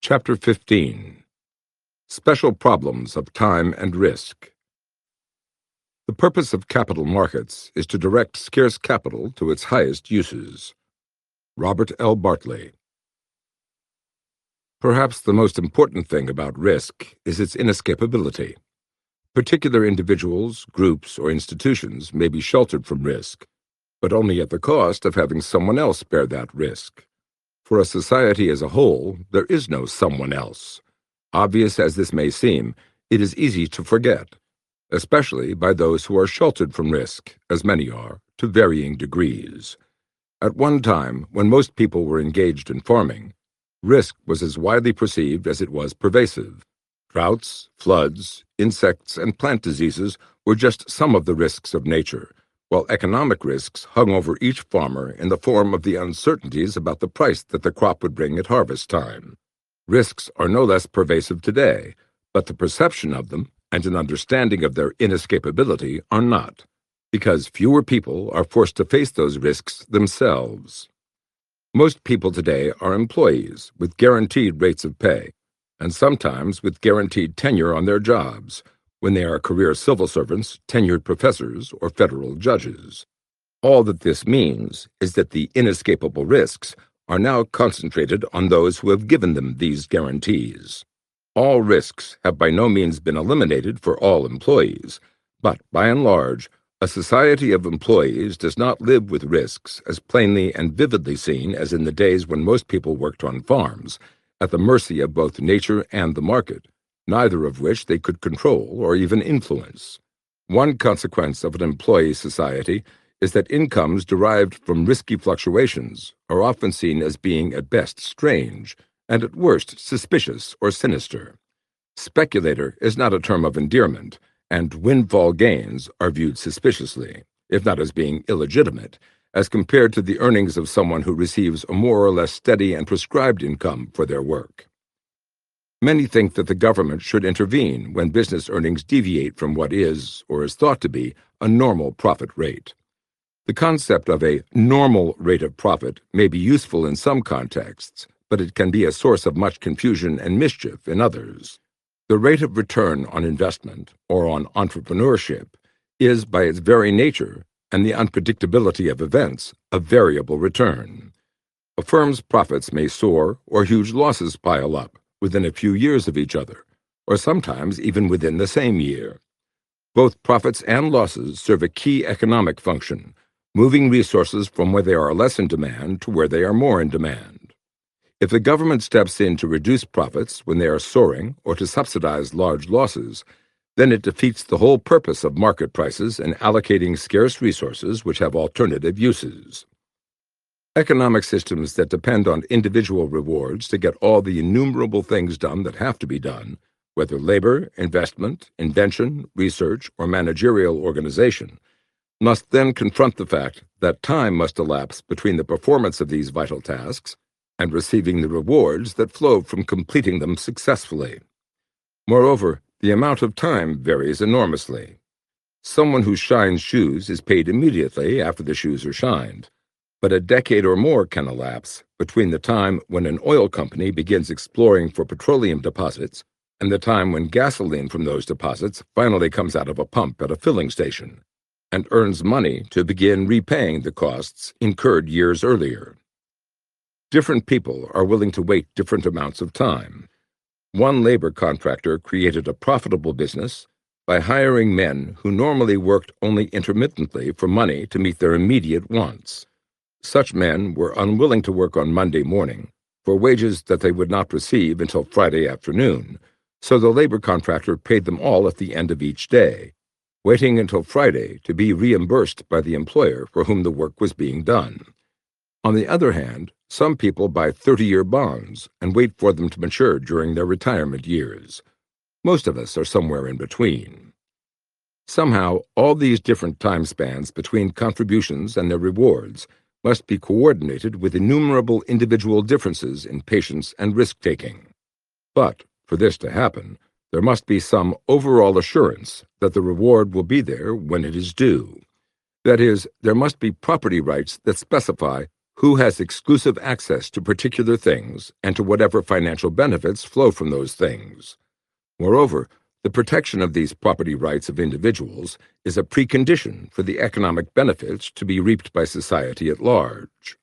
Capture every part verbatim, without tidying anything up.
Chapter fifteen. Special Problems of Time and Risk. The purpose of capital markets is to direct scarce capital to its highest uses. Robert L. Bartley. Perhaps the most important thing about risk is its inescapability. Particular individuals, groups, or institutions may be sheltered from risk, but only at the cost of having someone else bear that risk. For a society as a whole, there is no someone else. Obvious as this may seem, it is easy to forget, especially by those who are sheltered from risk, as many are, to varying degrees. At one time, when most people were engaged in farming, risk was as widely perceived as it was pervasive. Droughts, floods, insects, and plant diseases were just some of the risks of nature, while economic risks hung over each farmer in the form of the uncertainties about the price that the crop would bring at harvest time. Risks are no less pervasive today, but the perception of them and an understanding of their inescapability are not, because fewer people are forced to face those risks themselves. Most people today are employees with guaranteed rates of pay, and sometimes with guaranteed tenure on their jobs, when they are career civil servants, tenured professors, or federal judges. All that this means is that the inescapable risks are now concentrated on those who have given them these guarantees. All risks have by no means been eliminated for all employees, but, by and large, a society of employees does not live with risks as plainly and vividly seen as in the days when most people worked on farms, at the mercy of both nature and the market, neither of which they could control or even influence. One consequence of an employee society is that incomes derived from risky fluctuations are often seen as being at best strange, and at worst suspicious or sinister. Speculator is not a term of endearment, and windfall gains are viewed suspiciously, if not as being illegitimate, as compared to the earnings of someone who receives a more or less steady and prescribed income for their work. Many think that the government should intervene when business earnings deviate from what is, or is thought to be, a normal profit rate. The concept of a normal rate of profit may be useful in some contexts, but it can be a source of much confusion and mischief in others. The rate of return on investment, or on entrepreneurship, is, by its very nature, and the unpredictability of events, a variable return. A firm's profits may soar, or huge losses pile up, within a few years of each other, or sometimes even within the same year. Both profits and losses serve a key economic function, moving resources from where they are less in demand to where they are more in demand. If the government steps in to reduce profits when they are soaring or to subsidize large losses, then it defeats the whole purpose of market prices in allocating scarce resources which have alternative uses. Economic systems that depend on individual rewards to get all the innumerable things done that have to be done, whether labor, investment, invention, research, or managerial organization, must then confront the fact that time must elapse between the performance of these vital tasks and receiving the rewards that flow from completing them successfully. Moreover, the amount of time varies enormously. Someone who shines shoes is paid immediately after the shoes are shined, but a decade or more can elapse between the time when an oil company begins exploring for petroleum deposits and the time when gasoline from those deposits finally comes out of a pump at a filling station and earns money to begin repaying the costs incurred years earlier. Different people are willing to wait different amounts of time. One labor contractor created a profitable business by hiring men who normally worked only intermittently for money to meet their immediate wants. Such men were unwilling to work on Monday morning for wages that they would not receive until Friday afternoon, so the labor contractor paid them all at the end of each day, waiting until Friday to be reimbursed by the employer for whom the work was being done. On the other hand, some people buy thirty-year bonds and wait for them to mature during their retirement years. Most of us are somewhere in between. Somehow, all these different time spans between contributions and their rewards must be coordinated with innumerable individual differences in patience and risk-taking. But, for this to happen, there must be some overall assurance that the reward will be there when it is due. That is, there must be property rights that specify who has exclusive access to particular things and to whatever financial benefits flow from those things. Moreover, the protection of these property rights of individuals is a precondition for the economic benefits to be reaped by society at large.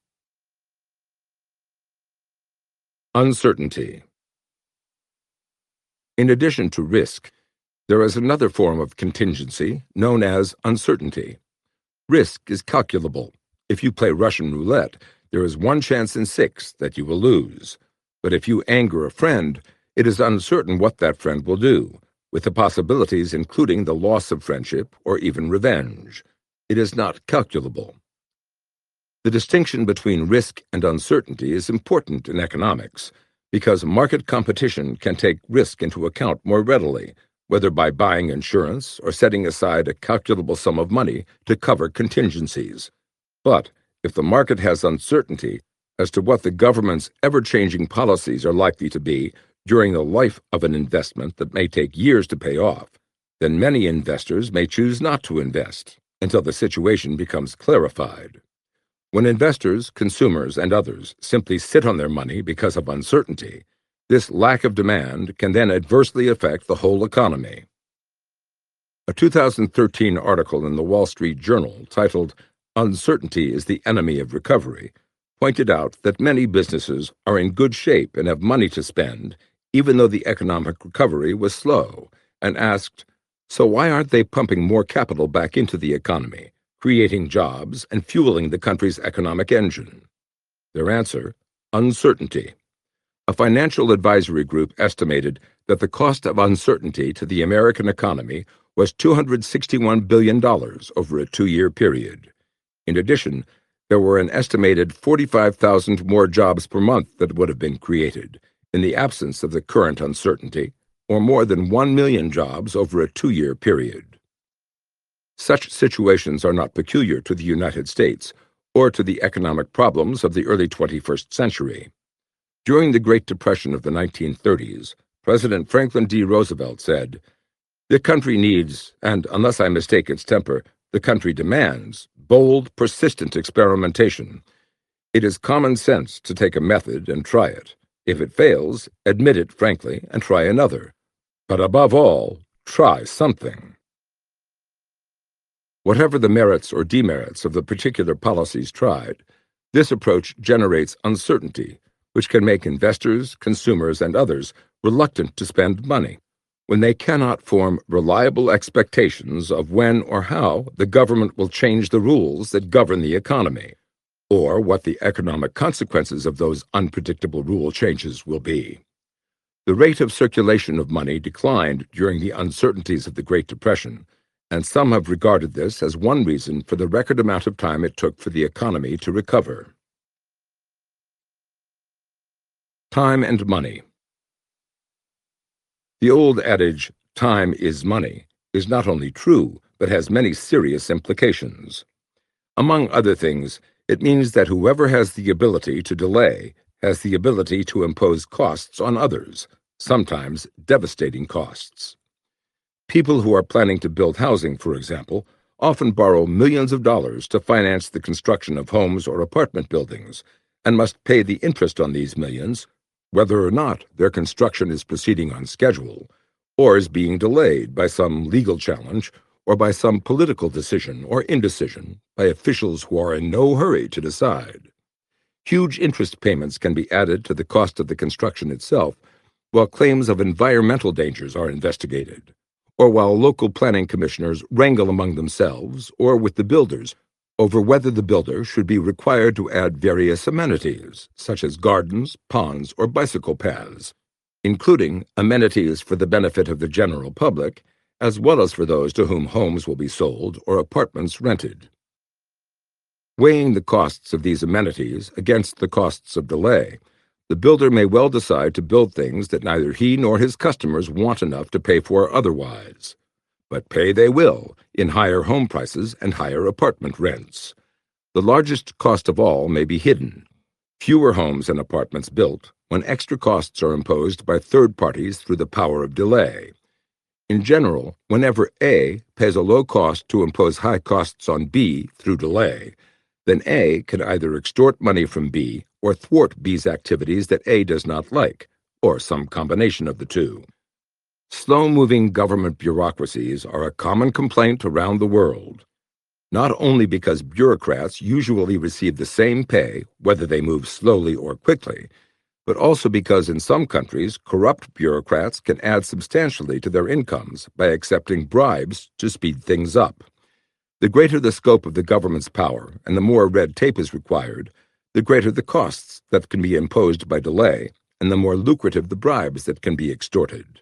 Uncertainty. In addition to risk, there is another form of contingency known as uncertainty. Risk is calculable. If you play Russian roulette, there is one chance in six that you will lose. But if you anger a friend, it is uncertain what that friend will do, with the possibilities including the loss of friendship or even revenge. It is not calculable. The distinction between risk and uncertainty is important in economics because market competition can take risk into account more readily, whether by buying insurance or setting aside a calculable sum of money to cover contingencies. But if the market has uncertainty as to what the government's ever-changing policies are likely to be during the life of an investment that may take years to pay off, then many investors may choose not to invest until the situation becomes clarified. When investors, consumers, and others simply sit on their money because of uncertainty, this lack of demand can then adversely affect the whole economy. A two thousand thirteen article in the Wall Street Journal titled "Uncertainty is the Enemy of Recovery" pointed out that many businesses are in good shape and have money to spend, even though the economic recovery was slow, and asked, so why aren't they pumping more capital back into the economy, creating jobs and fueling the country's economic engine? Their answer, uncertainty. A financial advisory group estimated that the cost of uncertainty to the American economy was two hundred sixty-one billion dollars over a two-year period. In addition, there were an estimated forty-five thousand more jobs per month that would have been created in the absence of the current uncertainty, or more than one million jobs over a two-year period. Such situations are not peculiar to the United States or to the economic problems of the early twenty-first century. During the Great Depression of the nineteen thirties, President Franklin D. Roosevelt said, "The country needs, and unless I mistake its temper, the country demands, bold, persistent experimentation. It is common sense to take a method and try it. If it fails, admit it frankly and try another. But above all, try something." Whatever the merits or demerits of the particular policies tried, this approach generates uncertainty, which can make investors, consumers, and others reluctant to spend money when they cannot form reliable expectations of when or how the government will change the rules that govern the economy, or what the economic consequences of those unpredictable rule changes will be. The rate of circulation of money declined during the uncertainties of the Great Depression, and some have regarded this as one reason for the record amount of time it took for the economy to recover. Time and money. The old adage, "time is money," is not only true, but has many serious implications. Among other things, it means that whoever has the ability to delay has the ability to impose costs on others, sometimes devastating costs. People who are planning to build housing, for example, often borrow millions of dollars to finance the construction of homes or apartment buildings, and must pay the interest on these millions, whether or not their construction is proceeding on schedule, or is being delayed by some legal challenge or by some political decision or indecision by officials who are in no hurry to decide. Huge interest payments can be added to the cost of the construction itself, while claims of environmental dangers are investigated, or while local planning commissioners wrangle among themselves or with the builders over whether the builder should be required to add various amenities, such as gardens, ponds, or bicycle paths, including amenities for the benefit of the general public, as well as for those to whom homes will be sold or apartments rented. Weighing the costs of these amenities against the costs of delay, the builder may well decide to build things that neither he nor his customers want enough to pay for otherwise. But pay they will, in higher home prices and higher apartment rents. The largest cost of all may be hidden. Fewer homes and apartments built when extra costs are imposed by third parties through the power of delay. In general, whenever A pays a low cost to impose high costs on B through delay, then A can either extort money from B or thwart B's activities that A does not like, or some combination of the two. Slow-moving government bureaucracies are a common complaint around the world, not only because bureaucrats usually receive the same pay whether they move slowly or quickly, but also because in some countries corrupt bureaucrats can add substantially to their incomes by accepting bribes to speed things up. The greater the scope of the government's power and the more red tape is required, the greater the costs that can be imposed by delay, and the more lucrative the bribes that can be extorted.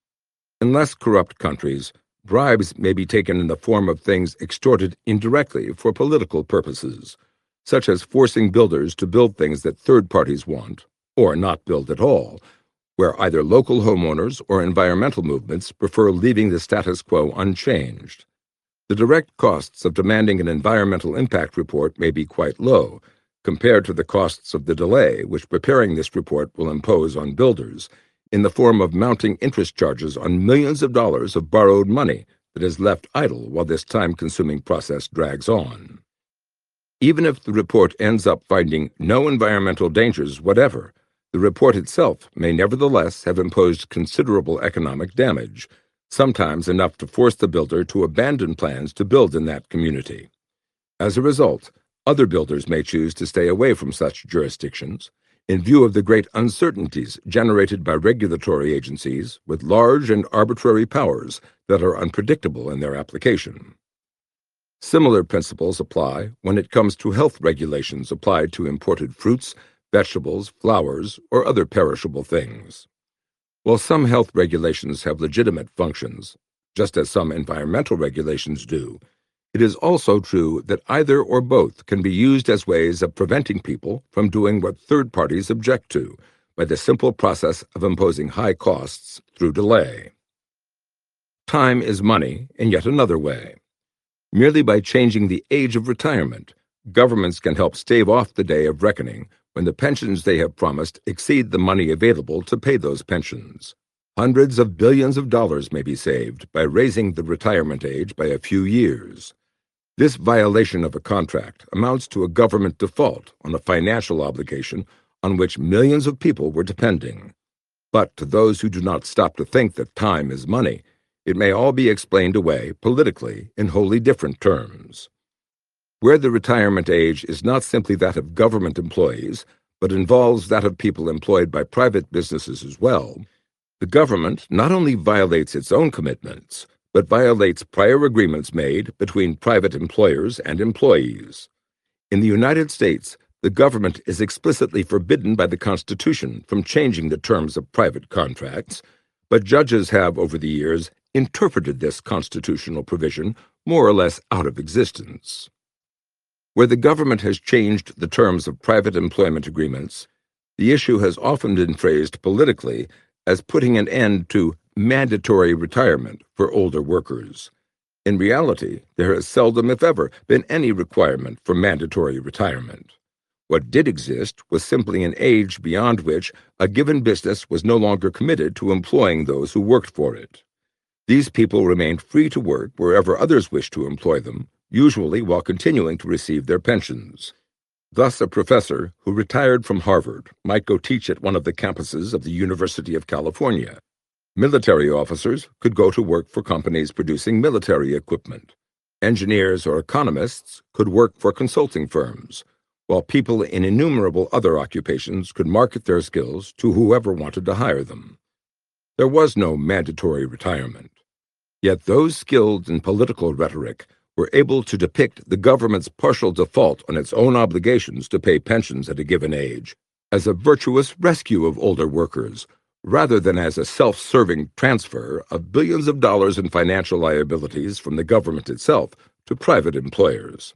In less corrupt countries, bribes may be taken in the form of things extorted indirectly for political purposes, such as forcing builders to build things that third parties want, or not build at all, where either local homeowners or environmental movements prefer leaving the status quo unchanged. The direct costs of demanding an environmental impact report may be quite low, compared to the costs of the delay which preparing this report will impose on builders, in the form of mounting interest charges on millions of dollars of borrowed money that is left idle while this time-consuming process drags on. Even if the report ends up finding no environmental dangers whatever, the report itself may nevertheless have imposed considerable economic damage, sometimes enough to force the builder to abandon plans to build in that community. As a result, other builders may choose to stay away from such jurisdictions, in view of the great uncertainties generated by regulatory agencies with large and arbitrary powers that are unpredictable in their application. Similar principles apply when it comes to health regulations applied to imported fruits, vegetables, flowers, or other perishable things. While some health regulations have legitimate functions, just as some environmental regulations do, it is also true that either or both can be used as ways of preventing people from doing what third parties object to by the simple process of imposing high costs through delay. Time is money in yet another way. Merely by changing the age of retirement, governments can help stave off the day of reckoning when the pensions they have promised exceed the money available to pay those pensions. Hundreds of billions of dollars may be saved by raising the retirement age by a few years. This violation of a contract amounts to a government default on a financial obligation on which millions of people were depending. But to those who do not stop to think that time is money, it may all be explained away politically in wholly different terms. Where the retirement age is not simply that of government employees, but involves that of people employed by private businesses as well, the government not only violates its own commitments, but violates prior agreements made between private employers and employees. In the United States, the government is explicitly forbidden by the Constitution from changing the terms of private contracts, but judges have over the years interpreted this constitutional provision more or less out of existence. Where the government has changed the terms of private employment agreements, the issue has often been phrased politically as putting an end to mandatory retirement for older workers. In reality, there has seldom, if ever, been any requirement for mandatory retirement. What did exist was simply an age beyond which a given business was no longer committed to employing those who worked for it. These people remained free to work wherever others wished to employ them, usually while continuing to receive their pensions. Thus, a professor who retired from Harvard might go teach at one of the campuses of the University of California. Military officers could go to work for companies producing military equipment. Engineers or economists could work for consulting firms, while people in innumerable other occupations could market their skills to whoever wanted to hire them. There was no mandatory retirement. Yet those skilled in political rhetoric were able to depict the government's partial default on its own obligations to pay pensions at a given age as a virtuous rescue of older workers, rather than as a self-serving transfer of billions of dollars in financial liabilities from the government itself to private employers.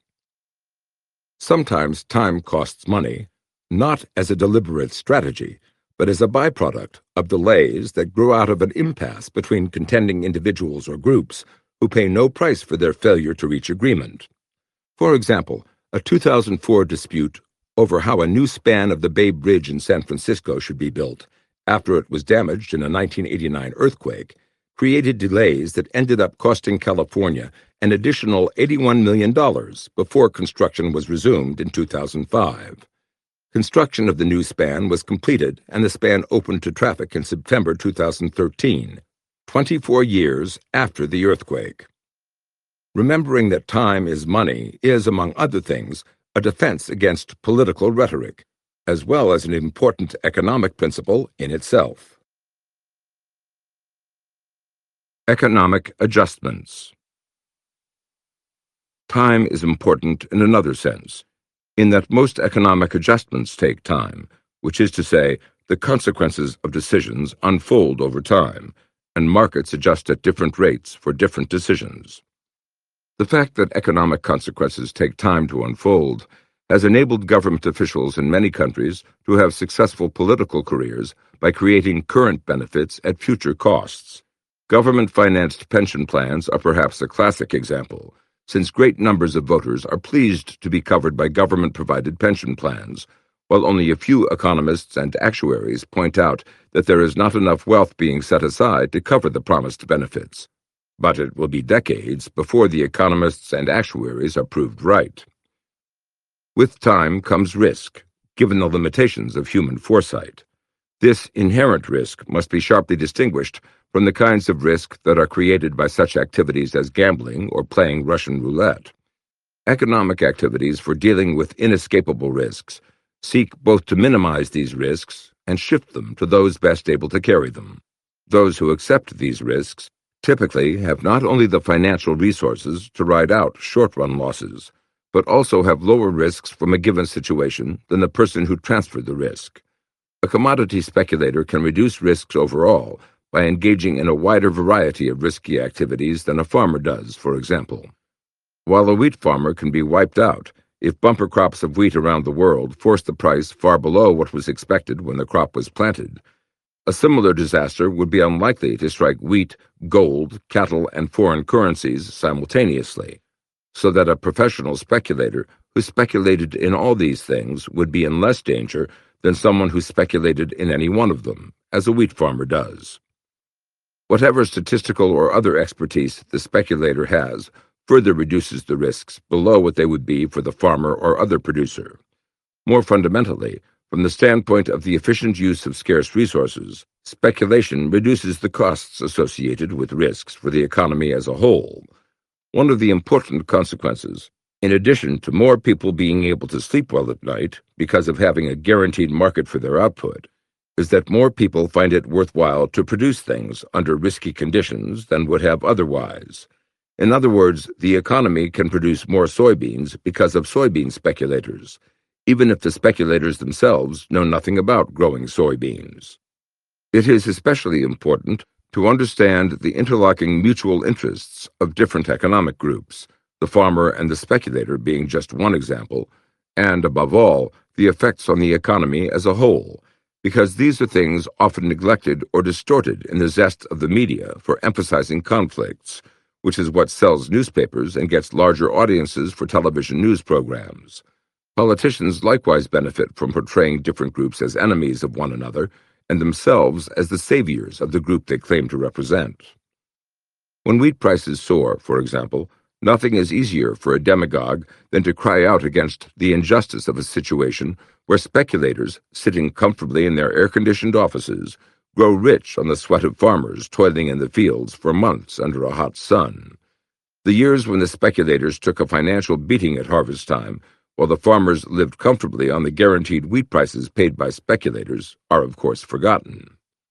Sometimes time costs money, not as a deliberate strategy, but as a byproduct of delays that grow out of an impasse between contending individuals or groups who pay no price for their failure to reach agreement. For example, a two thousand four dispute over how a new span of the Bay Bridge in San Francisco should be built after it was damaged in a nineteen eighty-nine earthquake created delays that ended up costing California an additional eighty-one million dollars before construction was resumed in two thousand five. Construction of the new span was completed and the span opened to traffic in September two thousand thirteen, twenty-four years after the earthquake. Remembering that time is money is, among other things, a defense against political rhetoric, as well as an important economic principle in itself. Economic adjustments. Time is important in another sense, in that most economic adjustments take time, which is to say, the consequences of decisions unfold over time, and markets adjust at different rates for different decisions. The fact that economic consequences take time to unfold has enabled government officials in many countries to have successful political careers by creating current benefits at future costs. Government-financed pension plans are perhaps a classic example, since great numbers of voters are pleased to be covered by government-provided pension plans, while only a few economists and actuaries point out that there is not enough wealth being set aside to cover the promised benefits. But it will be decades before the economists and actuaries are proved right. With time comes risk, given the limitations of human foresight. This inherent risk must be sharply distinguished from the kinds of risk that are created by such activities as gambling or playing Russian roulette. Economic activities for dealing with inescapable risks seek both to minimize these risks and shift them to those best able to carry them. Those who accept these risks typically have not only the financial resources to ride out short-run losses, but also have lower risks from a given situation than the person who transferred the risk. A commodity speculator can reduce risks overall by engaging in a wider variety of risky activities than a farmer does, for example. While a wheat farmer can be wiped out if bumper crops of wheat around the world force the price far below what was expected when the crop was planted, a similar disaster would be unlikely to strike wheat, gold, cattle, and foreign currencies simultaneously, so that a professional speculator who speculated in all these things would be in less danger than someone who speculated in any one of them, as a wheat farmer does. Whatever statistical or other expertise the speculator has further reduces the risks below what they would be for the farmer or other producer. More fundamentally, from the standpoint of the efficient use of scarce resources, speculation reduces the costs associated with risks for the economy as a whole. One of the important consequences, in addition to more people being able to sleep well at night because of having a guaranteed market for their output, is that more people find it worthwhile to produce things under risky conditions than would have otherwise. In other words, the economy can produce more soybeans because of soybean speculators, even if the speculators themselves know nothing about growing soybeans. It is especially important to understand the interlocking mutual interests of different economic groups, the farmer and the speculator being just one example, and, above all, the effects on the economy as a whole, because these are things often neglected or distorted in the zest of the media for emphasizing conflicts, which is what sells newspapers and gets larger audiences for television news programs. Politicians likewise benefit from portraying different groups as enemies of one another and themselves as the saviors of the group they claim to represent. When wheat prices soar, for example, nothing is easier for a demagogue than to cry out against the injustice of a situation where speculators, sitting comfortably in their air-conditioned offices, grow rich on the sweat of farmers toiling in the fields for months under a hot sun. The years when the speculators took a financial beating at harvest time, while the farmers lived comfortably on the guaranteed wheat prices paid by speculators, are of course forgotten.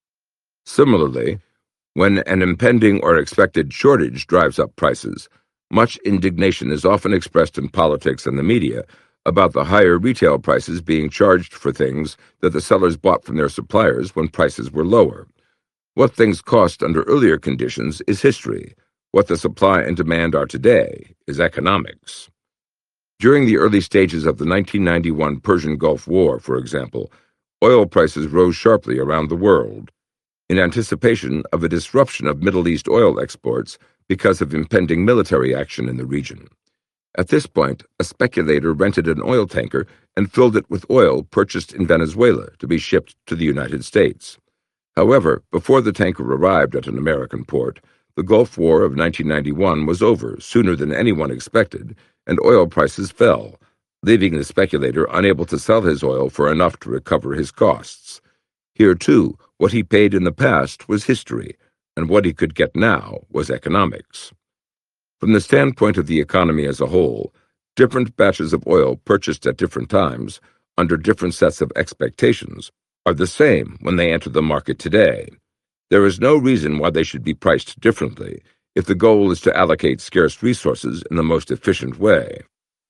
Similarly, when an impending or expected shortage drives up prices, much indignation is often expressed in politics and the media about the higher retail prices being charged for things that the sellers bought from their suppliers when prices were lower. What things cost under earlier conditions is history. What the supply and demand are today is economics. During the early stages of the nineteen ninety-one Persian Gulf War, for example, oil prices rose sharply around the world in anticipation of a disruption of Middle East oil exports because of impending military action in the region. At this point, a speculator rented an oil tanker and filled it with oil purchased in Venezuela to be shipped to the United States. However, before the tanker arrived at an American port, the Gulf War of nineteen ninety-one was over sooner than anyone expected, and oil prices fell, leaving the speculator unable to sell his oil for enough to recover his costs. Here, too, what he paid in the past was history, and what he could get now was economics. From the standpoint of the economy as a whole, different batches of oil purchased at different times, under different sets of expectations, are the same when they enter the market today. There is no reason why they should be priced differently if the goal is to allocate scarce resources in the most efficient way.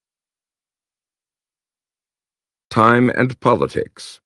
Time and politics.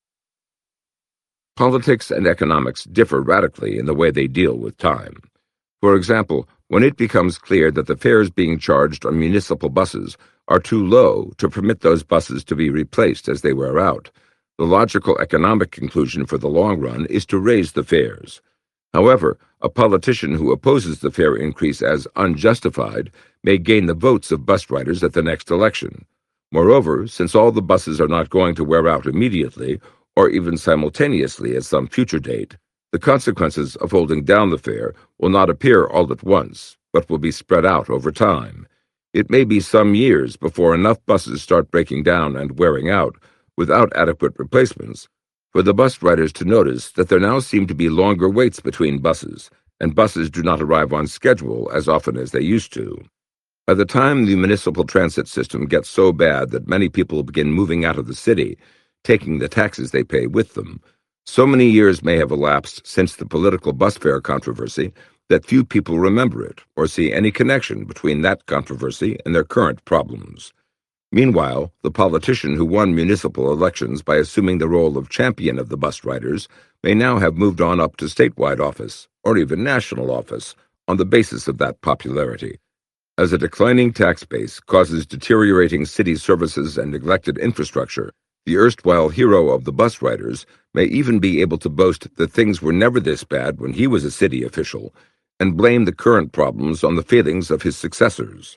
Politics and economics differ radically in the way they deal with time. For example, when it becomes clear that the fares being charged on municipal buses are too low to permit those buses to be replaced as they wear out, the logical economic conclusion for the long run is to raise the fares. However, a politician who opposes the fare increase as unjustified may gain the votes of bus riders at the next election. Moreover, since all the buses are not going to wear out immediately, or even simultaneously at some future date, the consequences of holding down the fare will not appear all at once, but will be spread out over time. It may be some years before enough buses start breaking down and wearing out, without adequate replacements, for the bus riders to notice that there now seem to be longer waits between buses, and buses do not arrive on schedule as often as they used to. By the time the municipal transit system gets so bad that many people begin moving out of the city, taking the taxes they pay with them, so many years may have elapsed since the political bus fare controversy that few people remember it or see any connection between that controversy and their current problems. Meanwhile, the politician who won municipal elections by assuming the role of champion of the bus riders may now have moved on up to statewide office, or even national office, on the basis of that popularity. As a declining tax base causes deteriorating city services and neglected infrastructure, the erstwhile hero of the bus riders may even be able to boast that things were never this bad when he was a city official, and blame the current problems on the failings of his successors.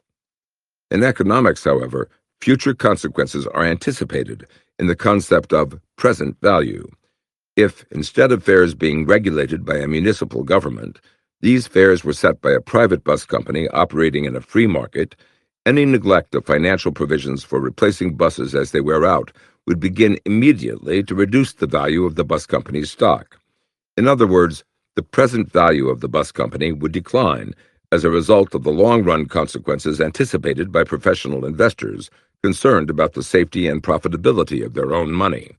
In economics, however, future consequences are anticipated in the concept of present value. If, instead of fares being regulated by a municipal government, these fares were set by a private bus company operating in a free market, any neglect of financial provisions for replacing buses as they wear out would begin immediately to reduce the value of the bus company's stock. In other words, the present value of the bus company would decline as a result of the long-run consequences anticipated by professional investors concerned about the safety and profitability of their own money.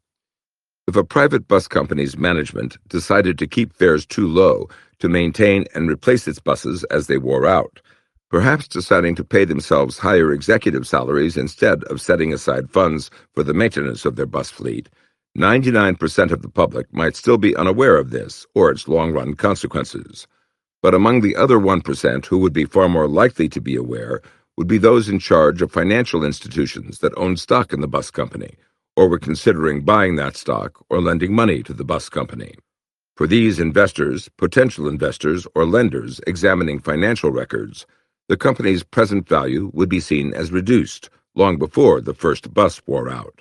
If a private bus company's management decided to keep fares too low to maintain and replace its buses as they wore out, perhaps deciding to pay themselves higher executive salaries instead of setting aside funds for the maintenance of their bus fleet, ninety-nine percent of the public might still be unaware of this or its long-run consequences. But among the other one percent who would be far more likely to be aware would be those in charge of financial institutions that owned stock in the bus company, or were considering buying that stock or lending money to the bus company. For these investors, potential investors, or lenders examining financial records, the company's present value would be seen as reduced long before the first bus wore out.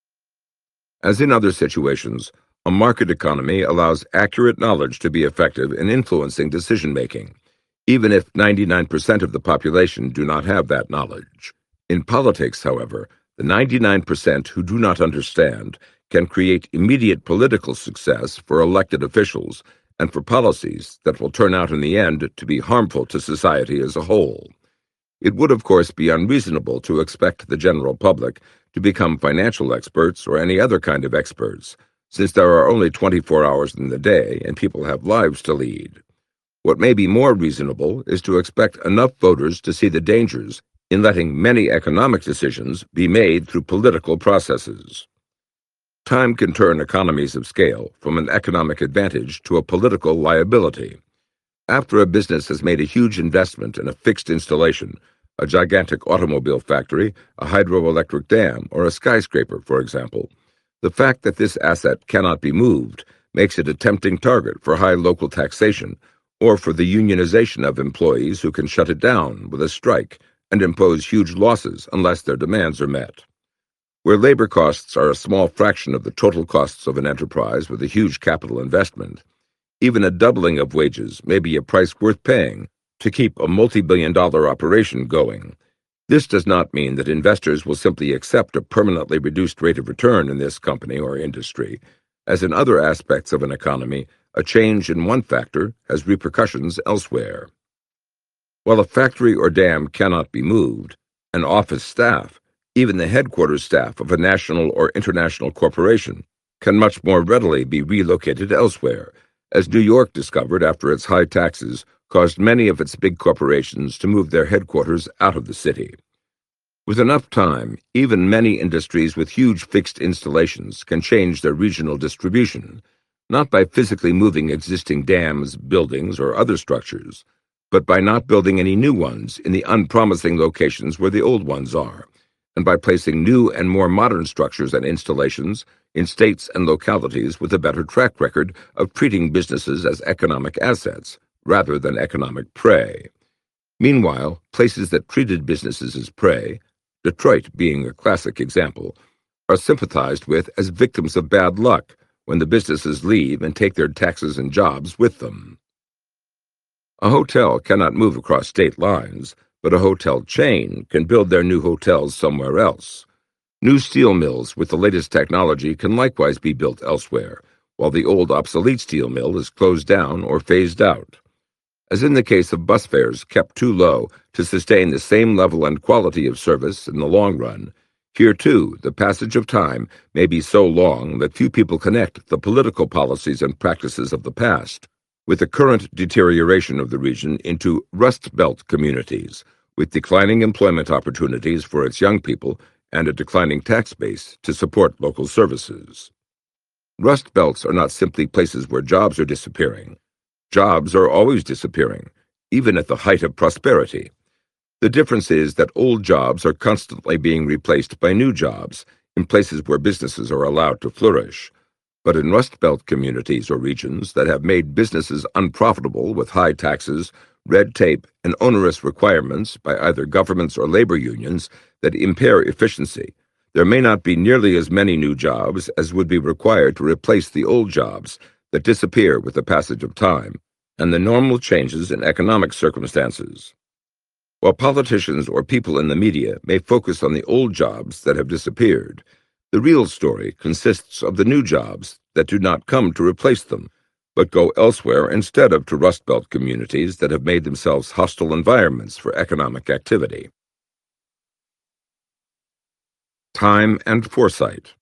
As in other situations, a market economy allows accurate knowledge to be effective in influencing decision-making, even if ninety-nine percent of the population do not have that knowledge. In politics, however, the ninety-nine percent who do not understand can create immediate political success for elected officials and for policies that will turn out in the end to be harmful to society as a whole. It would, of course, be unreasonable to expect the general public to become financial experts or any other kind of experts, since there are only twenty-four hours in the day and people have lives to lead. What may be more reasonable is to expect enough voters to see the dangers in letting many economic decisions be made through political processes. Time can turn economies of scale from an economic advantage to a political liability. After a business has made a huge investment in a fixed installation, a gigantic automobile factory, a hydroelectric dam, or a skyscraper, for example, the fact that this asset cannot be moved makes it a tempting target for high local taxation or for the unionization of employees who can shut it down with a strike and impose huge losses unless their demands are met. Where labor costs are a small fraction of the total costs of an enterprise with a huge capital investment, even a doubling of wages may be a price worth paying to keep a multi-billion dollar operation going. This does not mean that investors will simply accept a permanently reduced rate of return in this company or industry. As in other aspects of an economy, a change in one factor has repercussions elsewhere. While a factory or dam cannot be moved, an office staff, even the headquarters staff of a national or international corporation, can much more readily be relocated elsewhere, as New York discovered after its high taxes caused many of its big corporations to move their headquarters out of the city. With enough time, even many industries with huge fixed installations can change their regional distribution, not by physically moving existing dams, buildings, or other structures, but by not building any new ones in the unpromising locations where the old ones are, and by placing new and more modern structures and installations in states and localities with a better track record of treating businesses as economic assets rather than economic prey. Meanwhile, places that treated businesses as prey, Detroit being a classic example, are sympathized with as victims of bad luck when the businesses leave and take their taxes and jobs with them. A hotel cannot move across state lines, but a hotel chain can build their new hotels somewhere else. New steel mills with the latest technology can likewise be built elsewhere, while the old obsolete steel mill is closed down or phased out. As in the case of bus fares kept too low to sustain the same level and quality of service in the long run, here too the passage of time may be so long that few people connect the political policies and practices of the past with the current deterioration of the region into Rust Belt communities, with declining employment opportunities for its young people and a declining tax base to support local services. Rust Belts are not simply places where jobs are disappearing. Jobs are always disappearing, even at the height of prosperity. The difference is that old jobs are constantly being replaced by new jobs in places where businesses are allowed to flourish. But in Rust Belt communities or regions that have made businesses unprofitable with high taxes, red tape, and onerous requirements by either governments or labor unions that impair efficiency, there may not be nearly as many new jobs as would be required to replace the old jobs that disappear with the passage of time and the normal changes in economic circumstances. While politicians or people in the media may focus on the old jobs that have disappeared, the real story consists of the new jobs that do not come to replace them, but go elsewhere instead of to Rust Belt communities that have made themselves hostile environments for economic activity. Time and foresight.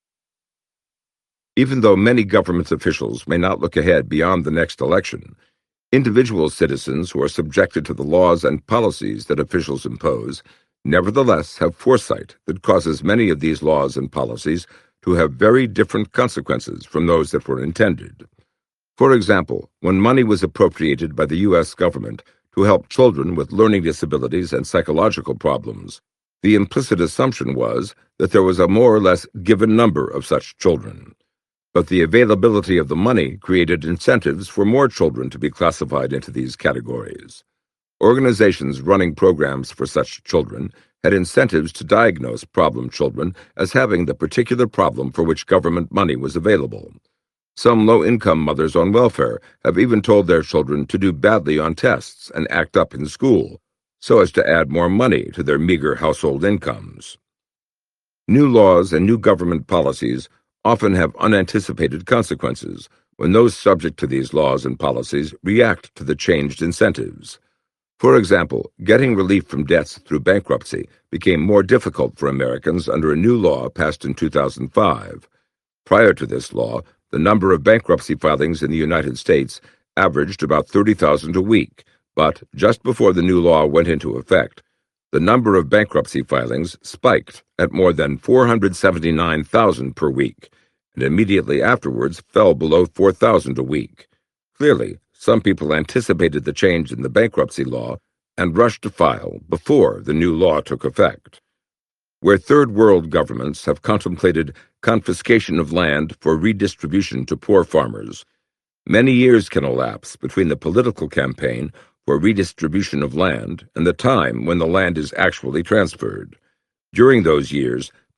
Even though many government officials may not look ahead beyond the next election, individual citizens who are subjected to the laws and policies that officials impose nevertheless have foresight that causes many of these laws and policies to have very different consequences from those that were intended. For example, when money was appropriated by the U S government to help children with learning disabilities and psychological problems, the implicit assumption was that there was a more or less given number of such children. But the availability of the money created incentives for more children to be classified into these categories. Organizations running programs for such children had incentives to diagnose problem children as having the particular problem for which government money was available. Some low-income mothers on welfare have even told their children to do badly on tests and act up in school, so as to add more money to their meager household incomes. New laws and new government policies often have unanticipated consequences when those subject to these laws and policies react to the changed incentives. For example, getting relief from debts through bankruptcy became more difficult for Americans under a new law passed in two thousand five. Prior to this law, the number of bankruptcy filings in the United States averaged about thirty thousand a week, but just before the new law went into effect, the number of bankruptcy filings spiked at more than four hundred seventy-nine thousand per week, and immediately afterwards fell below four thousand a week. Clearly, some people anticipated the change in the bankruptcy law and rushed to file before the new law took effect. Where third world governments have contemplated confiscation of land for redistribution to poor farmers, many years can elapse between the political campaign for redistribution of land and the time when the land is actually transferred. During those years,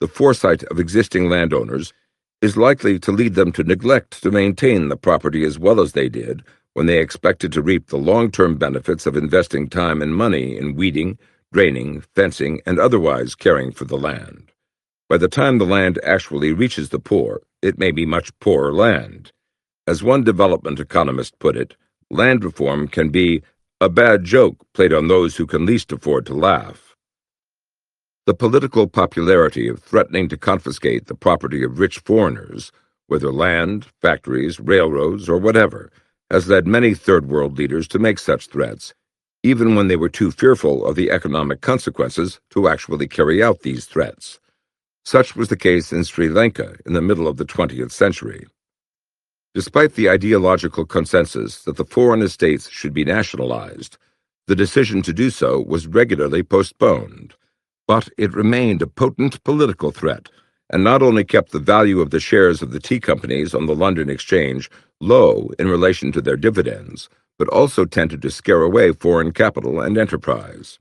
the foresight of existing landowners is likely to lead them to neglect to maintain the property as well as they did when they expected to reap the long-term benefits of investing time and money in weeding, draining, fencing, and otherwise caring for the land. By the time the land actually reaches the poor, it may be much poorer land. As one development economist put it, land reform can be a bad joke played on those who can least afford to laugh. The political popularity of threatening to confiscate the property of rich foreigners, whether land, factories, railroads, or whatever, has led many third world leaders to make such threats, even when they were too fearful of the economic consequences to actually carry out these threats. Such was the case in Sri Lanka in the middle of the twentieth century. Despite the ideological consensus that the foreign estates should be nationalized, the decision to do so was regularly postponed. But it remained a potent political threat, and not only kept the value of the shares of the tea companies on the London Exchange low in relation to their dividends, but also tended to scare away foreign capital and enterprise.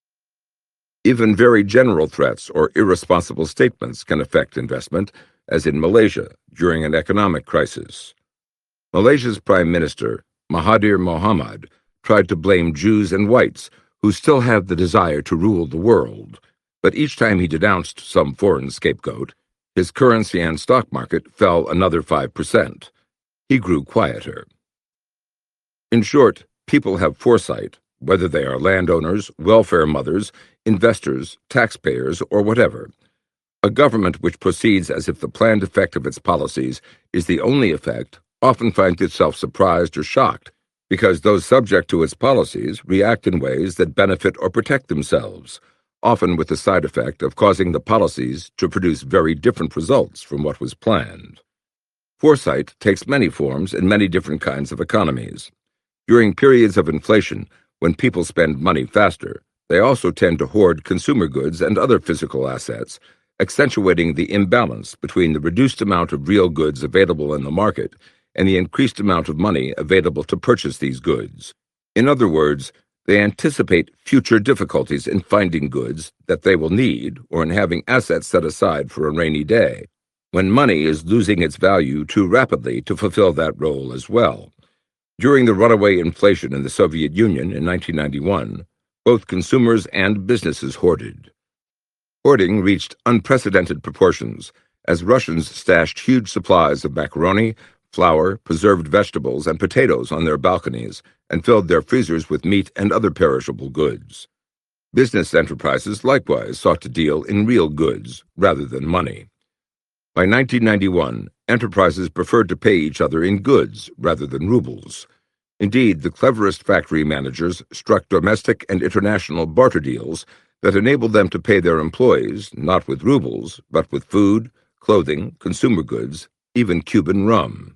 Even very general threats or irresponsible statements can affect investment, as in Malaysia during an economic crisis. Malaysia's Prime Minister, Mahathir Mohamad, tried to blame Jews and whites, who still have the desire to rule the world. But each time he denounced some foreign scapegoat, his currency and stock market fell another five percent. He grew quieter. In short, people have foresight, whether they are landowners, welfare mothers, investors, taxpayers, or whatever. A government which proceeds as if the planned effect of its policies is the only effect often finds itself surprised or shocked because those subject to its policies react in ways that benefit or protect themselves, often with the side effect of causing the policies to produce very different results from what was planned. Foresight takes many forms in many different kinds of economies. During periods of inflation, when people spend money faster, they also tend to hoard consumer goods and other physical assets, accentuating the imbalance between the reduced amount of real goods available in the market and the increased amount of money available to purchase these goods. In other words, they anticipate future difficulties in finding goods that they will need or in having assets set aside for a rainy day, when money is losing its value too rapidly to fulfill that role as well. During the runaway inflation in the Soviet Union in nineteen ninety-one, both consumers and businesses hoarded. Hoarding reached unprecedented proportions as Russians stashed huge supplies of macaroni, flour, preserved vegetables, and potatoes on their balconies and filled their freezers with meat and other perishable goods. Business enterprises likewise sought to deal in real goods rather than money. By nineteen ninety-one, enterprises preferred to pay each other in goods rather than rubles. Indeed, the cleverest factory managers struck domestic and international barter deals that enabled them to pay their employees not with rubles, but with food, clothing, consumer goods, even Cuban rum.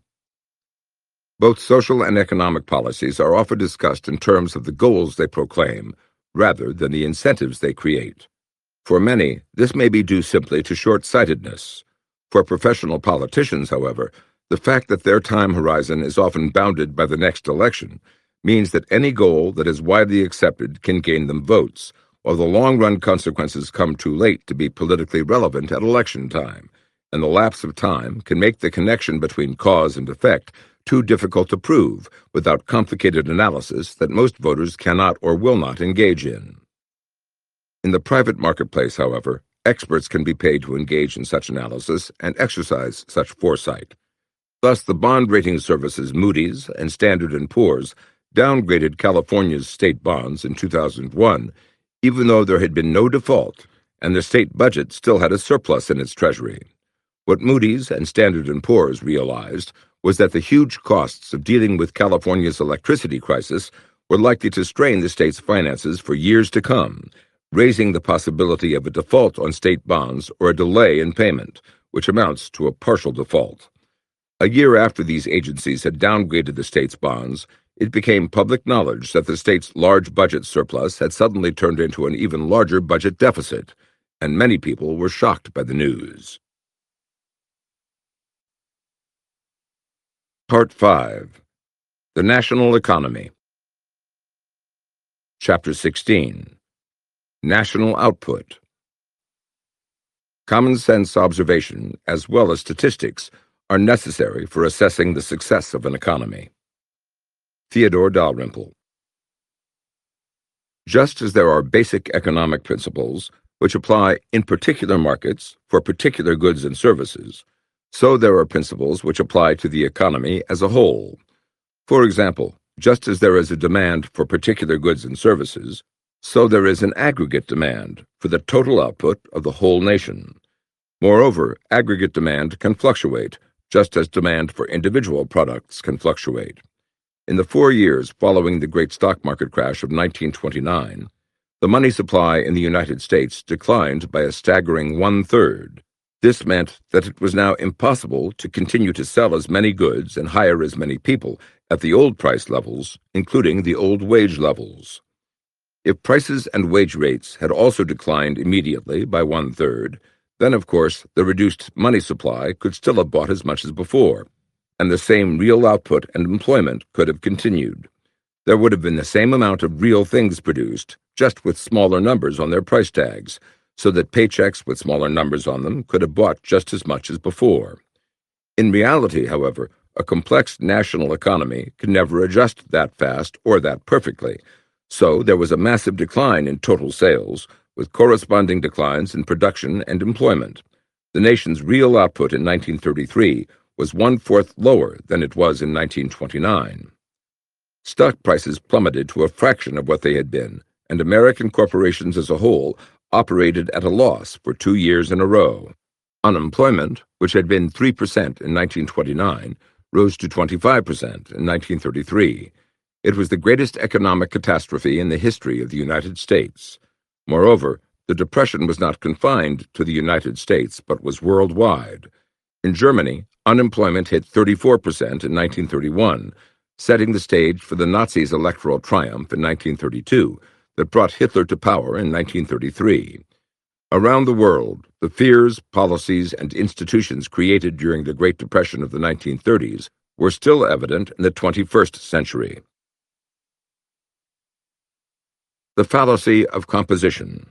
Both social and economic policies are often discussed in terms of the goals they proclaim, rather than the incentives they create. For many, this may be due simply to short-sightedness. For professional politicians, however, the fact that their time horizon is often bounded by the next election means that any goal that is widely accepted can gain them votes, while the long-run consequences come too late to be politically relevant at election time, and the lapse of time can make the connection between cause and effect too difficult to prove without complicated analysis that most voters cannot or will not engage in. In the private marketplace, however, experts can be paid to engage in such analysis and exercise such foresight. Thus, the bond rating services Moody's and Standard and Poor's downgraded California's state bonds in two thousand one, even though there had been no default and the state budget still had a surplus in its treasury. What Moody's and Standard and Poor's realized was that the huge costs of dealing with California's electricity crisis were likely to strain the state's finances for years to come, raising the possibility of a default on state bonds or a delay in payment, which amounts to a partial default. A year after these agencies had downgraded the state's bonds, it became public knowledge that the state's large budget surplus had suddenly turned into an even larger budget deficit, and many people were shocked by the news. Part five. The National Economy. Chapter sixteen. National Output. Common sense observation, as well as statistics, are necessary for assessing the success of an economy. Theodore Dalrymple. Just as there are basic economic principles which apply in particular markets for particular goods and services, so there are principles which apply to the economy as a whole. For example, just as there is a demand for particular goods and services, so there is an aggregate demand for the total output of the whole nation. Moreover, aggregate demand can fluctuate, just as demand for individual products can fluctuate. In the four years following the great stock market crash of nineteen twenty-nine, the money supply in the United States declined by a staggering one-third. This meant that it was now impossible to continue to sell as many goods and hire as many people at the old price levels, including the old wage levels. If prices and wage rates had also declined immediately by one-third, then, of course, the reduced money supply could still have bought as much as before, and the same real output and employment could have continued. There would have been the same amount of real things produced, just with smaller numbers on their price tags, so that paychecks with smaller numbers on them could have bought just as much as before. In reality, however, a complex national economy can never adjust that fast or that perfectly, so there was a massive decline in total sales, with corresponding declines in production and employment. The nation's real output in nineteen thirty-three was one-fourth lower than it was in nineteen twenty-nine. Stock prices plummeted to a fraction of what they had been, and American corporations as a whole operated at a loss for two years in a row. Unemployment, which had been three percent in nineteen twenty-nine, rose to twenty-five percent in nineteen thirty-three. It was the greatest economic catastrophe in the history of the United States. Moreover, the Depression was not confined to the United States, but was worldwide. In Germany, unemployment hit thirty-four percent in nineteen thirty-one, setting the stage for the Nazis' electoral triumph in nineteen thirty-two that brought Hitler to power in nineteen thirty-three. Around the world, the fears, policies, and institutions created during the Great Depression of the nineteen thirties were still evident in the twenty-first century. The fallacy of composition.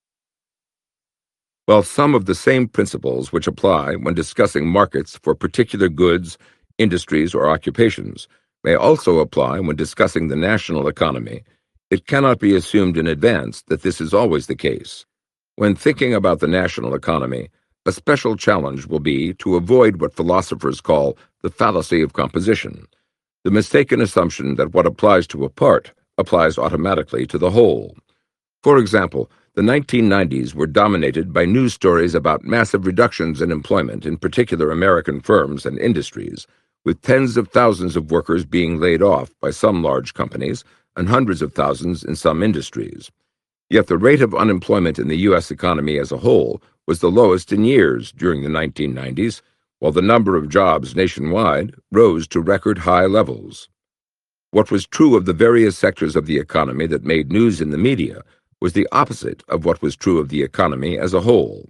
While some of the same principles which apply when discussing markets for particular goods, industries, or occupations may also apply when discussing the national economy, it cannot be assumed in advance that this is always the case. When thinking about the national economy, a special challenge will be to avoid what philosophers call the fallacy of composition, the mistaken assumption that what applies to a part applies automatically to the whole. For example, the nineteen nineties were dominated by news stories about massive reductions in employment in particular American firms and industries, with tens of thousands of workers being laid off by some large companies and hundreds of thousands in some industries. Yet the rate of unemployment in the U S economy as a whole was the lowest in years during the nineteen nineties, while the number of jobs nationwide rose to record high levels. What was true of the various sectors of the economy that made news in the media was the opposite of what was true of the economy as a whole.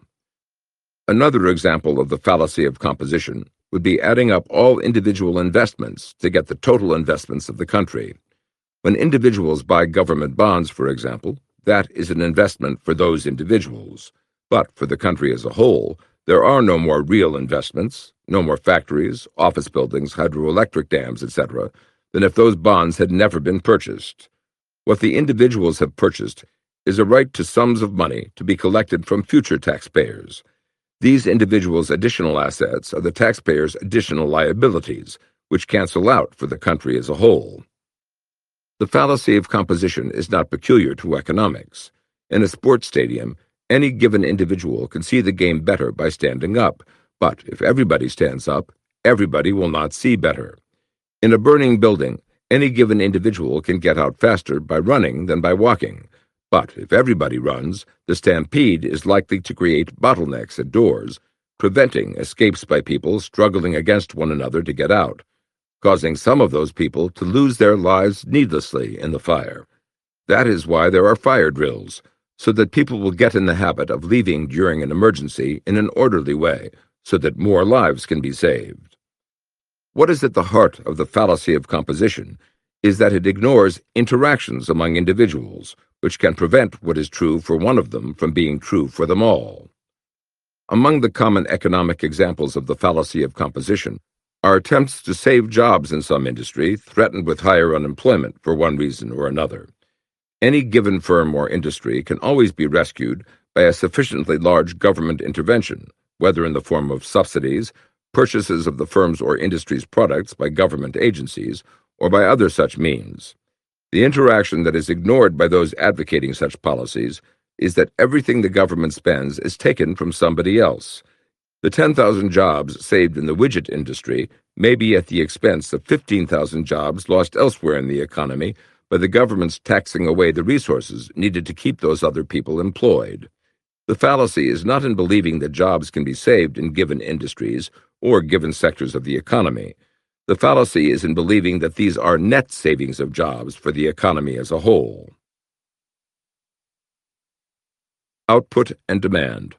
Another example of the fallacy of composition would be adding up all individual investments to get the total investments of the country. When individuals buy government bonds, for example, that is an investment for those individuals. But for the country as a whole, there are no more real investments, no more factories, office buildings, hydroelectric dams, et cetera, than if those bonds had never been purchased. What the individuals have purchased is a right to sums of money to be collected from future taxpayers. These individuals' additional assets are the taxpayers' additional liabilities, which cancel out for the country as a whole. The fallacy of composition is not peculiar to economics. In a sports stadium, any given individual can see the game better by standing up, but if everybody stands up, everybody will not see better. In a burning building, any given individual can get out faster by running than by walking. But if everybody runs, the stampede is likely to create bottlenecks at doors, preventing escapes by people struggling against one another to get out, causing some of those people to lose their lives needlessly in the fire. That is why there are fire drills, so that people will get in the habit of leaving during an emergency in an orderly way, so that more lives can be saved. What is at the heart of the fallacy of composition is that it ignores interactions among individuals, which can prevent what is true for one of them from being true for them all. Among the common economic examples of the fallacy of composition are attempts to save jobs in some industry threatened with higher unemployment for one reason or another. Any given firm or industry can always be rescued by a sufficiently large government intervention, whether in the form of subsidies, purchases of the firm's or industry's products by government agencies, or by other such means. The interaction that is ignored by those advocating such policies is that everything the government spends is taken from somebody else. The ten thousand jobs saved in the widget industry may be at the expense of fifteen thousand jobs lost elsewhere in the economy by the government's taxing away the resources needed to keep those other people employed. The fallacy is not in believing that jobs can be saved in given industries or given sectors of the economy. The fallacy is in believing that these are net savings of jobs for the economy as a whole. Output and demand.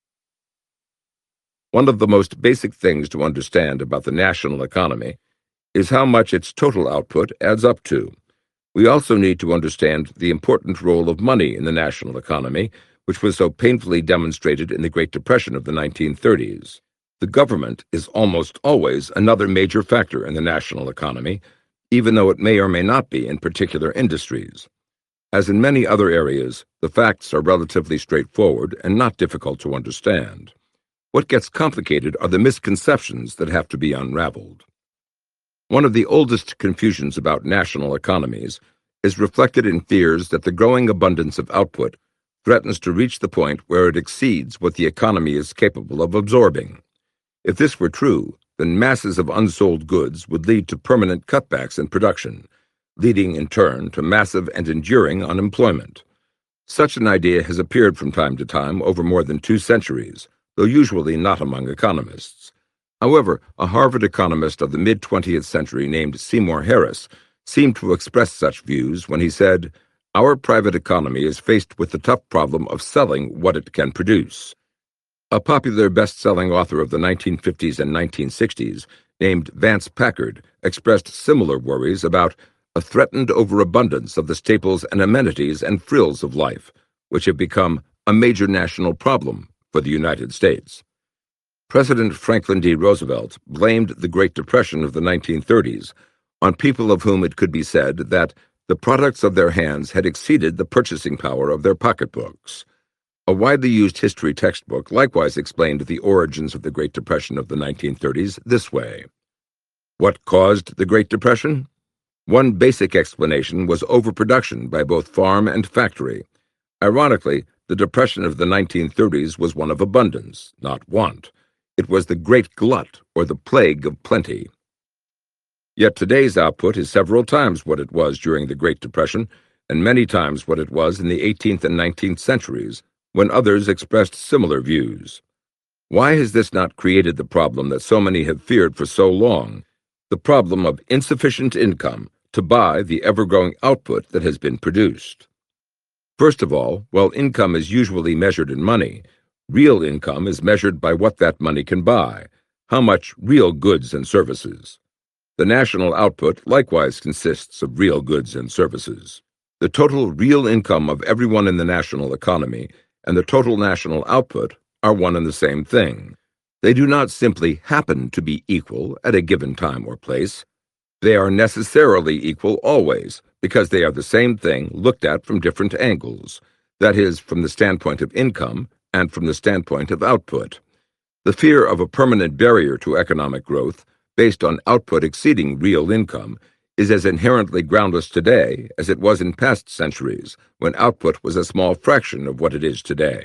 One of the most basic things to understand about the national economy is how much its total output adds up to. We also need to understand the important role of money in the national economy, which was so painfully demonstrated in the Great Depression of the nineteen thirties. The government is almost always another major factor in the national economy, even though it may or may not be in particular industries. As in many other areas, the facts are relatively straightforward and not difficult to understand. What gets complicated are the misconceptions that have to be unraveled. One of the oldest confusions about national economies is reflected in fears that the growing abundance of output threatens to reach the point where it exceeds what the economy is capable of absorbing. If this were true, then masses of unsold goods would lead to permanent cutbacks in production, leading in turn to massive and enduring unemployment. Such an idea has appeared from time to time over more than two centuries, though usually not among economists. However, a Harvard economist of the mid-twentieth century named Seymour Harris seemed to express such views when he said, "Our private economy is faced with the tough problem of selling what it can produce." A popular best-selling author of the nineteen fifties and nineteen sixties, named Vance Packard, expressed similar worries about a threatened overabundance of the staples and amenities and frills of life, which have become a major national problem for the United States. President Franklin D. Roosevelt blamed the Great Depression of the nineteen thirties on people of whom it could be said that the products of their hands had exceeded the purchasing power of their pocketbooks. A widely used history textbook likewise explained the origins of the Great Depression of the nineteen thirties this way. What caused the Great Depression? One basic explanation was overproduction by both farm and factory. Ironically, the Depression of the nineteen thirties was one of abundance, not want. It was the Great Glut, or the Plague of Plenty. Yet today's output is several times what it was during the Great Depression, and many times what it was in the eighteenth and nineteenth centuries, when others expressed similar views. Why has this not created the problem that so many have feared for so long, the problem of insufficient income to buy the ever-growing output that has been produced? First of all, while income is usually measured in money, real income is measured by what that money can buy, how much real goods and services. The national output likewise consists of real goods and services. The total real income of everyone in the national economy and the total national output are one and the same thing. They do not simply happen to be equal at a given time or place. They are necessarily equal always, because they are the same thing looked at from different angles, that is, from the standpoint of income and from the standpoint of output. The fear of a permanent barrier to economic growth, based on output exceeding real income, is as inherently groundless today as it was in past centuries, when output was a small fraction of what it is today.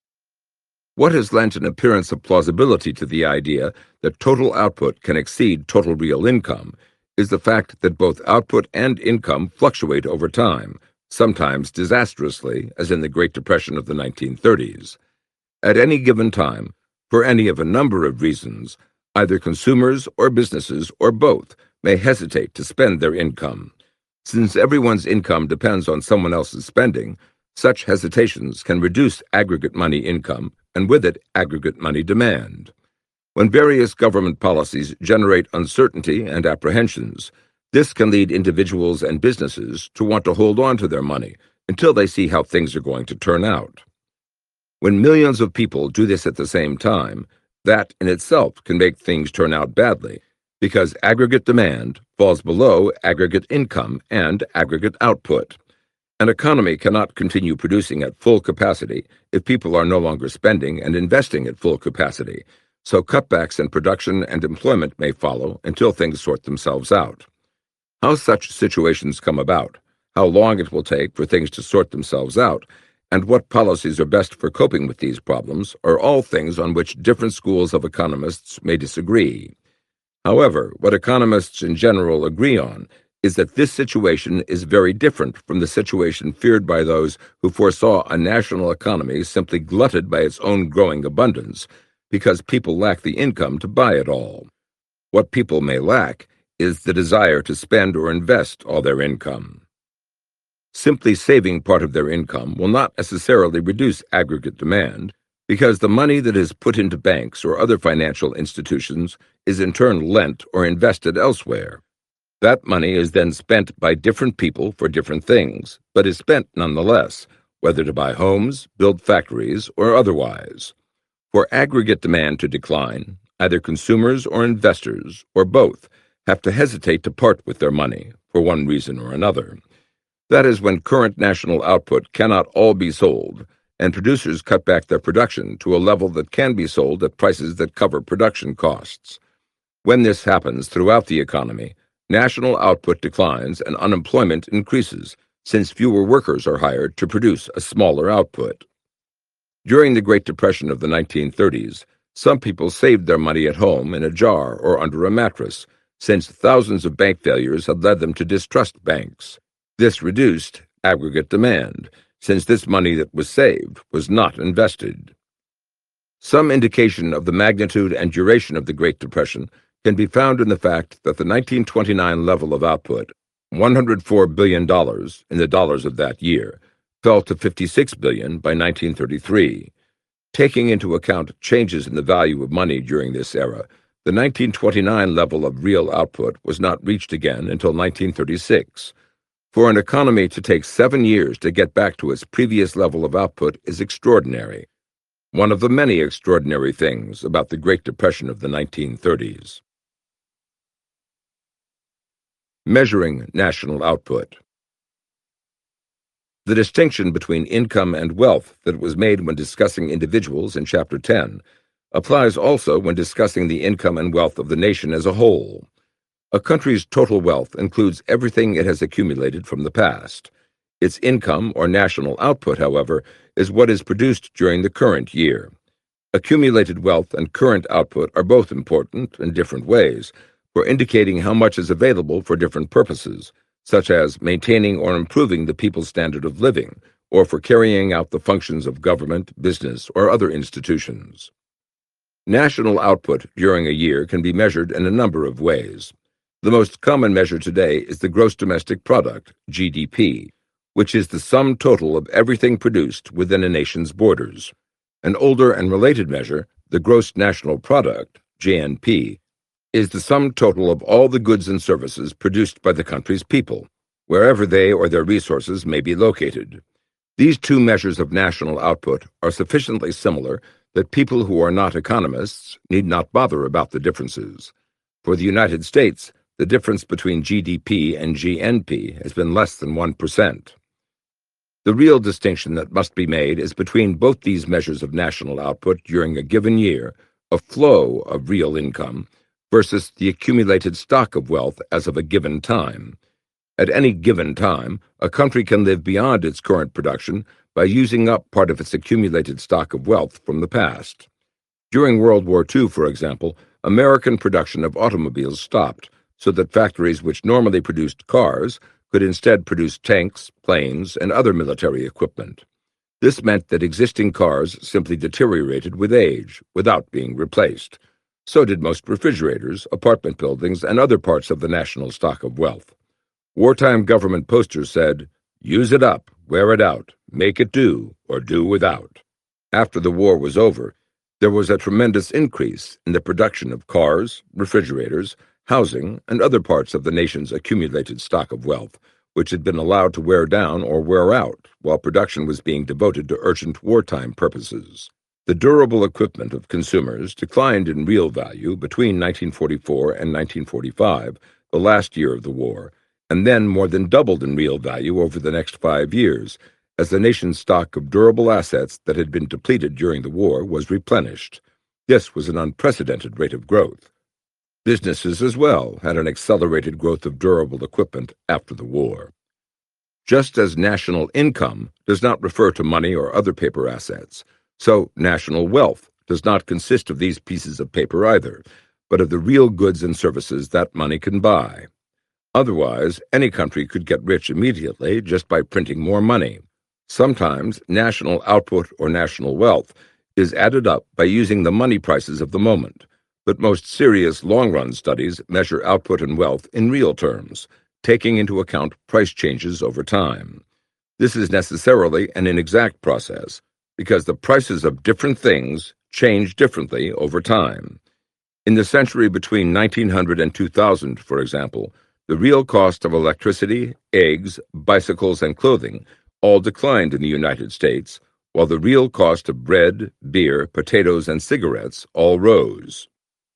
What has lent an appearance of plausibility to the idea that total output can exceed total real income is the fact that both output and income fluctuate over time, sometimes disastrously, as in the Great Depression of the nineteen thirties. At any given time, for any of a number of reasons, either consumers or businesses or both may hesitate to spend their income. Since everyone's income depends on someone else's spending, such hesitations can reduce aggregate money income and with it aggregate money demand. When various government policies generate uncertainty and apprehensions, this can lead individuals and businesses to want to hold on to their money until they see how things are going to turn out. When millions of people do this at the same time, that in itself can make things turn out badly, because aggregate demand falls below aggregate income and aggregate output. An economy cannot continue producing at full capacity if people are no longer spending and investing at full capacity, so cutbacks in production and employment may follow until things sort themselves out. How such situations come about, how long it will take for things to sort themselves out, and what policies are best for coping with these problems are all things on which different schools of economists may disagree. However, what economists in general agree on is that this situation is very different from the situation feared by those who foresaw a national economy simply glutted by its own growing abundance, because people lack the income to buy it all. What people may lack is the desire to spend or invest all their income. Simply saving part of their income will not necessarily reduce aggregate demand, because the money that is put into banks or other financial institutions is in turn lent or invested elsewhere. That money is then spent by different people for different things, but is spent nonetheless, whether to buy homes, build factories, or otherwise. For aggregate demand to decline, either consumers or investors, or both, have to hesitate to part with their money, for one reason or another. That is when current national output cannot all be sold, and producers cut back their production to a level that can be sold at prices that cover production costs. When this happens throughout the economy, national output declines and unemployment increases, since fewer workers are hired to produce a smaller output. During the Great Depression of the nineteen thirties, some people saved their money at home in a jar or under a mattress, since thousands of bank failures had led them to distrust banks. This reduced aggregate demand, since this money that was saved was not invested. Some indication of the magnitude and duration of the Great Depression can be found in the fact that the nineteen twenty-nine level of output, one hundred four billion dollars in the dollars of that year, fell to fifty-six billion dollars by nineteen thirty-three. Taking into account changes in the value of money during this era, the nineteen twenty-nine level of real output was not reached again until nineteen thirty-six. For an economy to take seven years to get back to its previous level of output is extraordinary, one of the many extraordinary things about the Great Depression of the nineteen thirties. Measuring national output. The distinction between income and wealth that was made when discussing individuals in Chapter ten applies also when discussing the income and wealth of the nation as a whole. A country's total wealth includes everything it has accumulated from the past. Its income or national output, however, is what is produced during the current year. Accumulated wealth and current output are both important in different ways for indicating how much is available for different purposes, such as maintaining or improving the people's standard of living, or for carrying out the functions of government, business, or other institutions. National output during a year can be measured in a number of ways. The most common measure today is the gross domestic product, G D P, which is the sum total of everything produced within a nation's borders. An older and related measure, the gross national product, G N P, is the sum total of all the goods and services produced by the country's people, wherever they or their resources may be located. These two measures of national output are sufficiently similar that people who are not economists need not bother about the differences. For the United States, the difference between G D P and G N P has been less than one percent. The real distinction that must be made is between both these measures of national output during a given year, a flow of real income, versus the accumulated stock of wealth as of a given time. At any given time, a country can live beyond its current production by using up part of its accumulated stock of wealth from the past. During World War Two, for example, American production of automobiles stopped, so that factories which normally produced cars could instead produce tanks, planes, and other military equipment. This meant that existing cars simply deteriorated with age, without being replaced. So did most refrigerators, apartment buildings, and other parts of the national stock of wealth. Wartime government posters said, "Use it up, wear it out, make it do, or do without." After the war was over, there was a tremendous increase in the production of cars, refrigerators, housing, and other parts of the nation's accumulated stock of wealth, which had been allowed to wear down or wear out while production was being devoted to urgent wartime purposes. The durable equipment of consumers declined in real value between nineteen forty-four and nineteen forty-five, the last year of the war, and then more than doubled in real value over the next five years, as the nation's stock of durable assets that had been depleted during the war was replenished. This was an unprecedented rate of growth. Businesses as well had an accelerated growth of durable equipment after the war. Just as national income does not refer to money or other paper assets, so national wealth does not consist of these pieces of paper either, but of the real goods and services that money can buy. Otherwise, any country could get rich immediately just by printing more money. Sometimes national output or national wealth is added up by using the money prices of the moment, but most serious long-run studies measure output and wealth in real terms, taking into account price changes over time. This is necessarily an inexact process, because the prices of different things change differently over time. In the century between nineteen hundred and two thousand, for example, the real cost of electricity, eggs, bicycles, and clothing all declined in the United States, while the real cost of bread, beer, potatoes, and cigarettes all rose.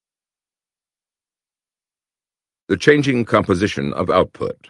The changing composition of output.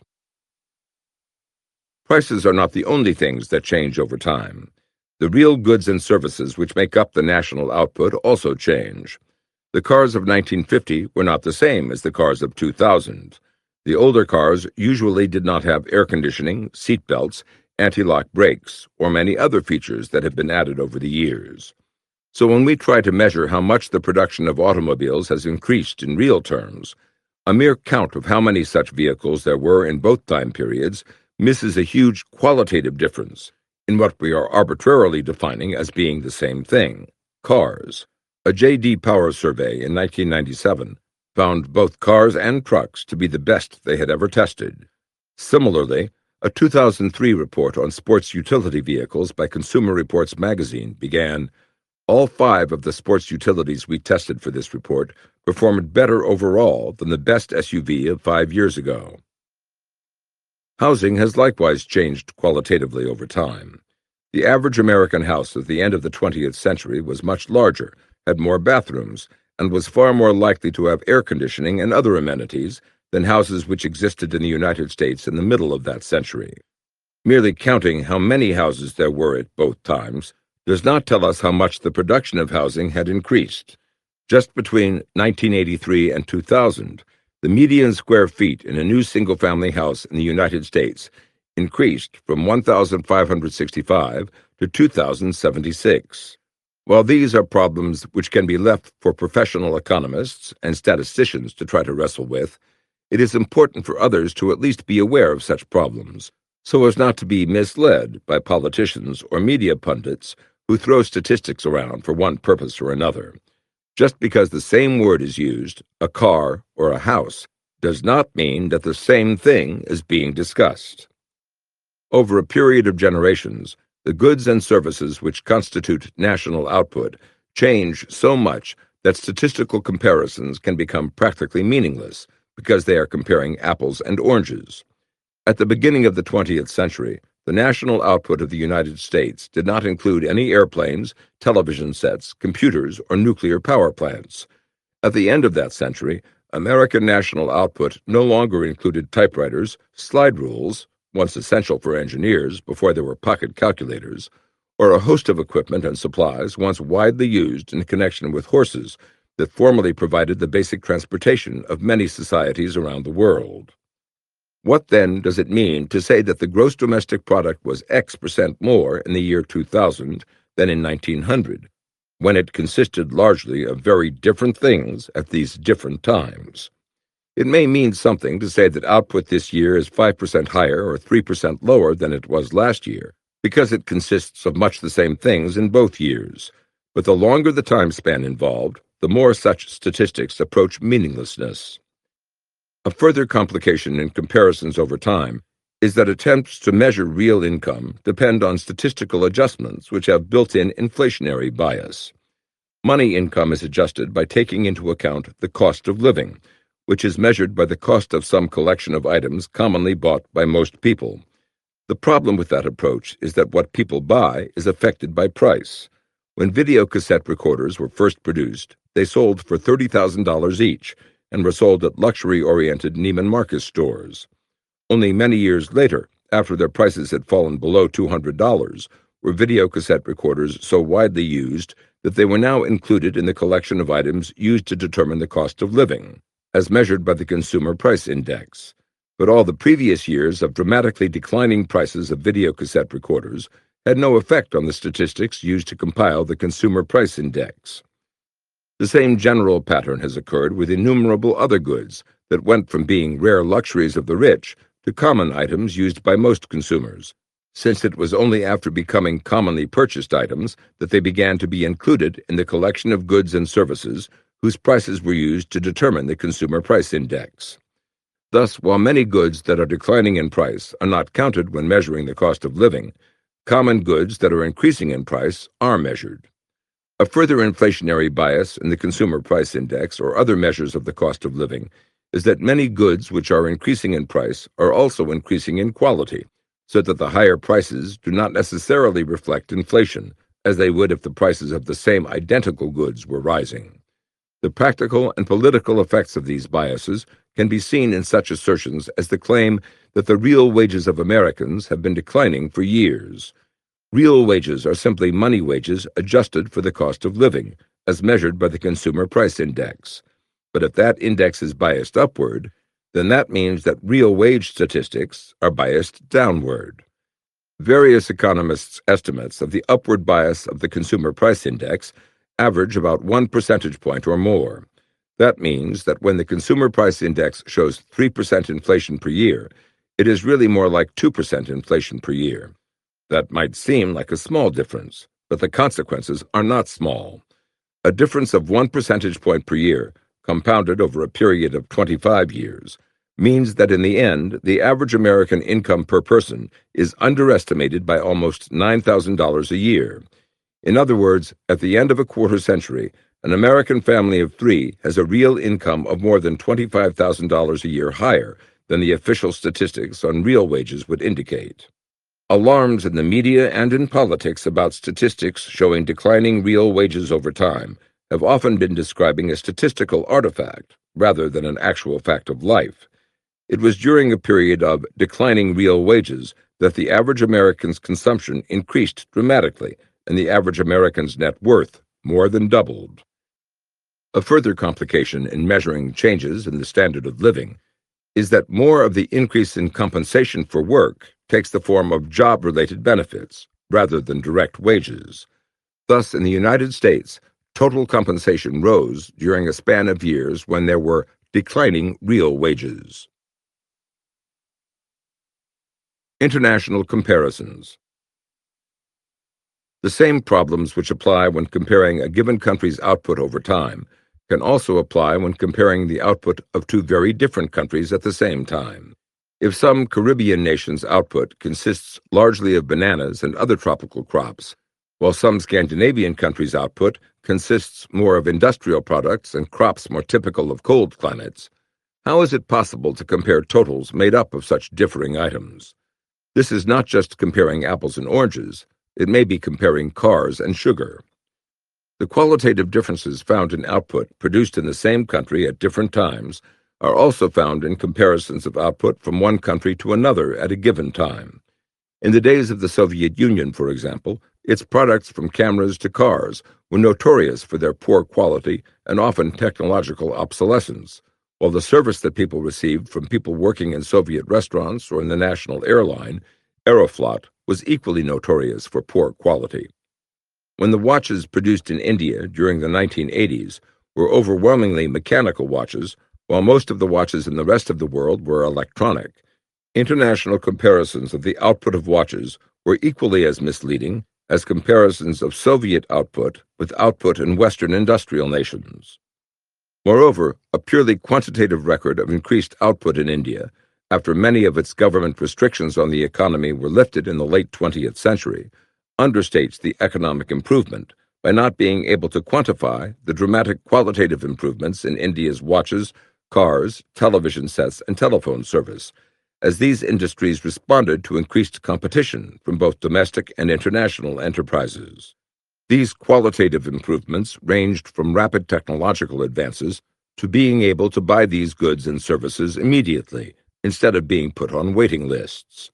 Prices are not the only things that change over time. The real goods and services which make up the national output also change. The cars of nineteen fifty were not the same as the cars of two thousand. The older cars usually did not have air conditioning, seat belts, anti-lock brakes, or many other features that have been added over the years. So when we try to measure how much the production of automobiles has increased in real terms, a mere count of how many such vehicles there were in both time periods misses a huge qualitative difference in what we are arbitrarily defining as being the same thing, cars. A J D Power survey in nineteen ninety-seven found both cars and trucks to be the best they had ever tested. Similarly, a two thousand three report on sports utility vehicles by Consumer Reports magazine began, "All five of the sports utilities we tested for this report performed better overall than the best S U V of five years ago." Housing has likewise changed qualitatively over time. The average American house at the end of the twentieth century was much larger, had more bathrooms, and was far more likely to have air conditioning and other amenities than houses which existed in the United States in the middle of that century. Merely counting how many houses there were at both times does not tell us how much the production of housing had increased. Just between nineteen eighty-three and two thousand, the median square feet in a new single-family house in the United States increased from one thousand five hundred sixty-five to two thousand seventy-six. While these are problems which can be left for professional economists and statisticians to try to wrestle with, it is important for others to at least be aware of such problems, so as not to be misled by politicians or media pundits who throw statistics around for one purpose or another. Just because the same word is used, a car or a house, does not mean that the same thing is being discussed. Over a period of generations, the goods and services which constitute national output change so much that statistical comparisons can become practically meaningless because they are comparing apples and oranges. At the beginning of the twentieth century, the national output of the United States did not include any airplanes, television sets, computers, or nuclear power plants. At the end of that century, American national output no longer included typewriters, slide rules, once essential for engineers before there were pocket calculators, or a host of equipment and supplies once widely used in connection with horses that formerly provided the basic transportation of many societies around the world. What then does it mean to say that the gross domestic product was X percent more in the year two thousand than in nineteen hundred, when it consisted largely of very different things at these different times? It may mean something to say that output this year is five percent higher or three percent lower than it was last year, because it consists of much the same things in both years. But the longer the time span involved, the more such statistics approach meaninglessness. A further complication in comparisons over time is that attempts to measure real income depend on statistical adjustments which have built-in inflationary bias. Money income is adjusted by taking into account the cost of living, which is measured by the cost of some collection of items commonly bought by most people. The problem with that approach is that what people buy is affected by price. When videocassette recorders were first produced, they sold for thirty thousand dollars each and were sold at luxury-oriented Neiman Marcus stores. Only many years later, after their prices had fallen below two hundred dollars, were videocassette recorders so widely used that they were now included in the collection of items used to determine the cost of living, as measured by the Consumer Price Index. But all the previous years of dramatically declining prices of videocassette recorders had no effect on the statistics used to compile the Consumer Price Index. The same general pattern has occurred with innumerable other goods that went from being rare luxuries of the rich to common items used by most consumers, since it was only after becoming commonly purchased items that they began to be included in the collection of goods and services whose prices were used to determine the Consumer Price Index. Thus, while many goods that are declining in price are not counted when measuring the cost of living, common goods that are increasing in price are measured. A further inflationary bias in the Consumer Price Index or other measures of the cost of living is that many goods which are increasing in price are also increasing in quality, so that the higher prices do not necessarily reflect inflation, as they would if the prices of the same identical goods were rising. The practical and political effects of these biases can be seen in such assertions as the claim that the real wages of Americans have been declining for years. Real wages are simply money wages adjusted for the cost of living, as measured by the Consumer Price Index. But if that index is biased upward, then that means that real wage statistics are biased downward. Various economists' estimates of the upward bias of the Consumer Price Index average about one percentage point or more. That means that when the Consumer Price Index shows three percent inflation per year, it is really more like two percent inflation per year. That might seem like a small difference, but the consequences are not small. A difference of one percentage point per year, compounded over a period of twenty-five years, means that in the end, the average American income per person is underestimated by almost nine thousand dollars a year. In other words, at the end of a quarter century, an American family of three has a real income of more than twenty-five thousand dollars a year higher than the official statistics on real wages would indicate. Alarms in the media and in politics about statistics showing declining real wages over time have often been describing a statistical artifact rather than an actual fact of life. It was during a period of declining real wages that the average American's consumption increased dramatically and the average American's net worth more than doubled. A further complication in measuring changes in the standard of living is that more of the increase in compensation for work takes the form of job-related benefits rather than direct wages. Thus, in the United States, total compensation rose during a span of years when there were declining real wages. International comparisons. The same problems which apply when comparing a given country's output over time can also apply when comparing the output of two very different countries at the same time. If some Caribbean nation's output consists largely of bananas and other tropical crops, while some Scandinavian countries' output consists more of industrial products and crops more typical of cold climates, how is it possible to compare totals made up of such differing items? This is not just comparing apples and oranges. It may be comparing cars and sugar. The qualitative differences found in output produced in the same country at different times are also found in comparisons of output from one country to another at a given time. In the days of the Soviet Union, for example, its products from cameras to cars were notorious for their poor quality and often technological obsolescence, while the service that people received from people working in Soviet restaurants or in the national airline, Aeroflot, was equally notorious for poor quality. When the watches produced in India during the nineteen eighties were overwhelmingly mechanical watches, while most of the watches in the rest of the world were electronic, international comparisons of the output of watches were equally as misleading as comparisons of Soviet output with output in Western industrial nations. Moreover, a purely quantitative record of increased output in India, after many of its government restrictions on the economy were lifted in the late twentieth century, understates the economic improvement by not being able to quantify the dramatic qualitative improvements in India's watches, cars, television sets, and telephone service, as these industries responded to increased competition from both domestic and international enterprises. These qualitative improvements ranged from rapid technological advances to being able to buy these goods and services immediately instead of being put on waiting lists.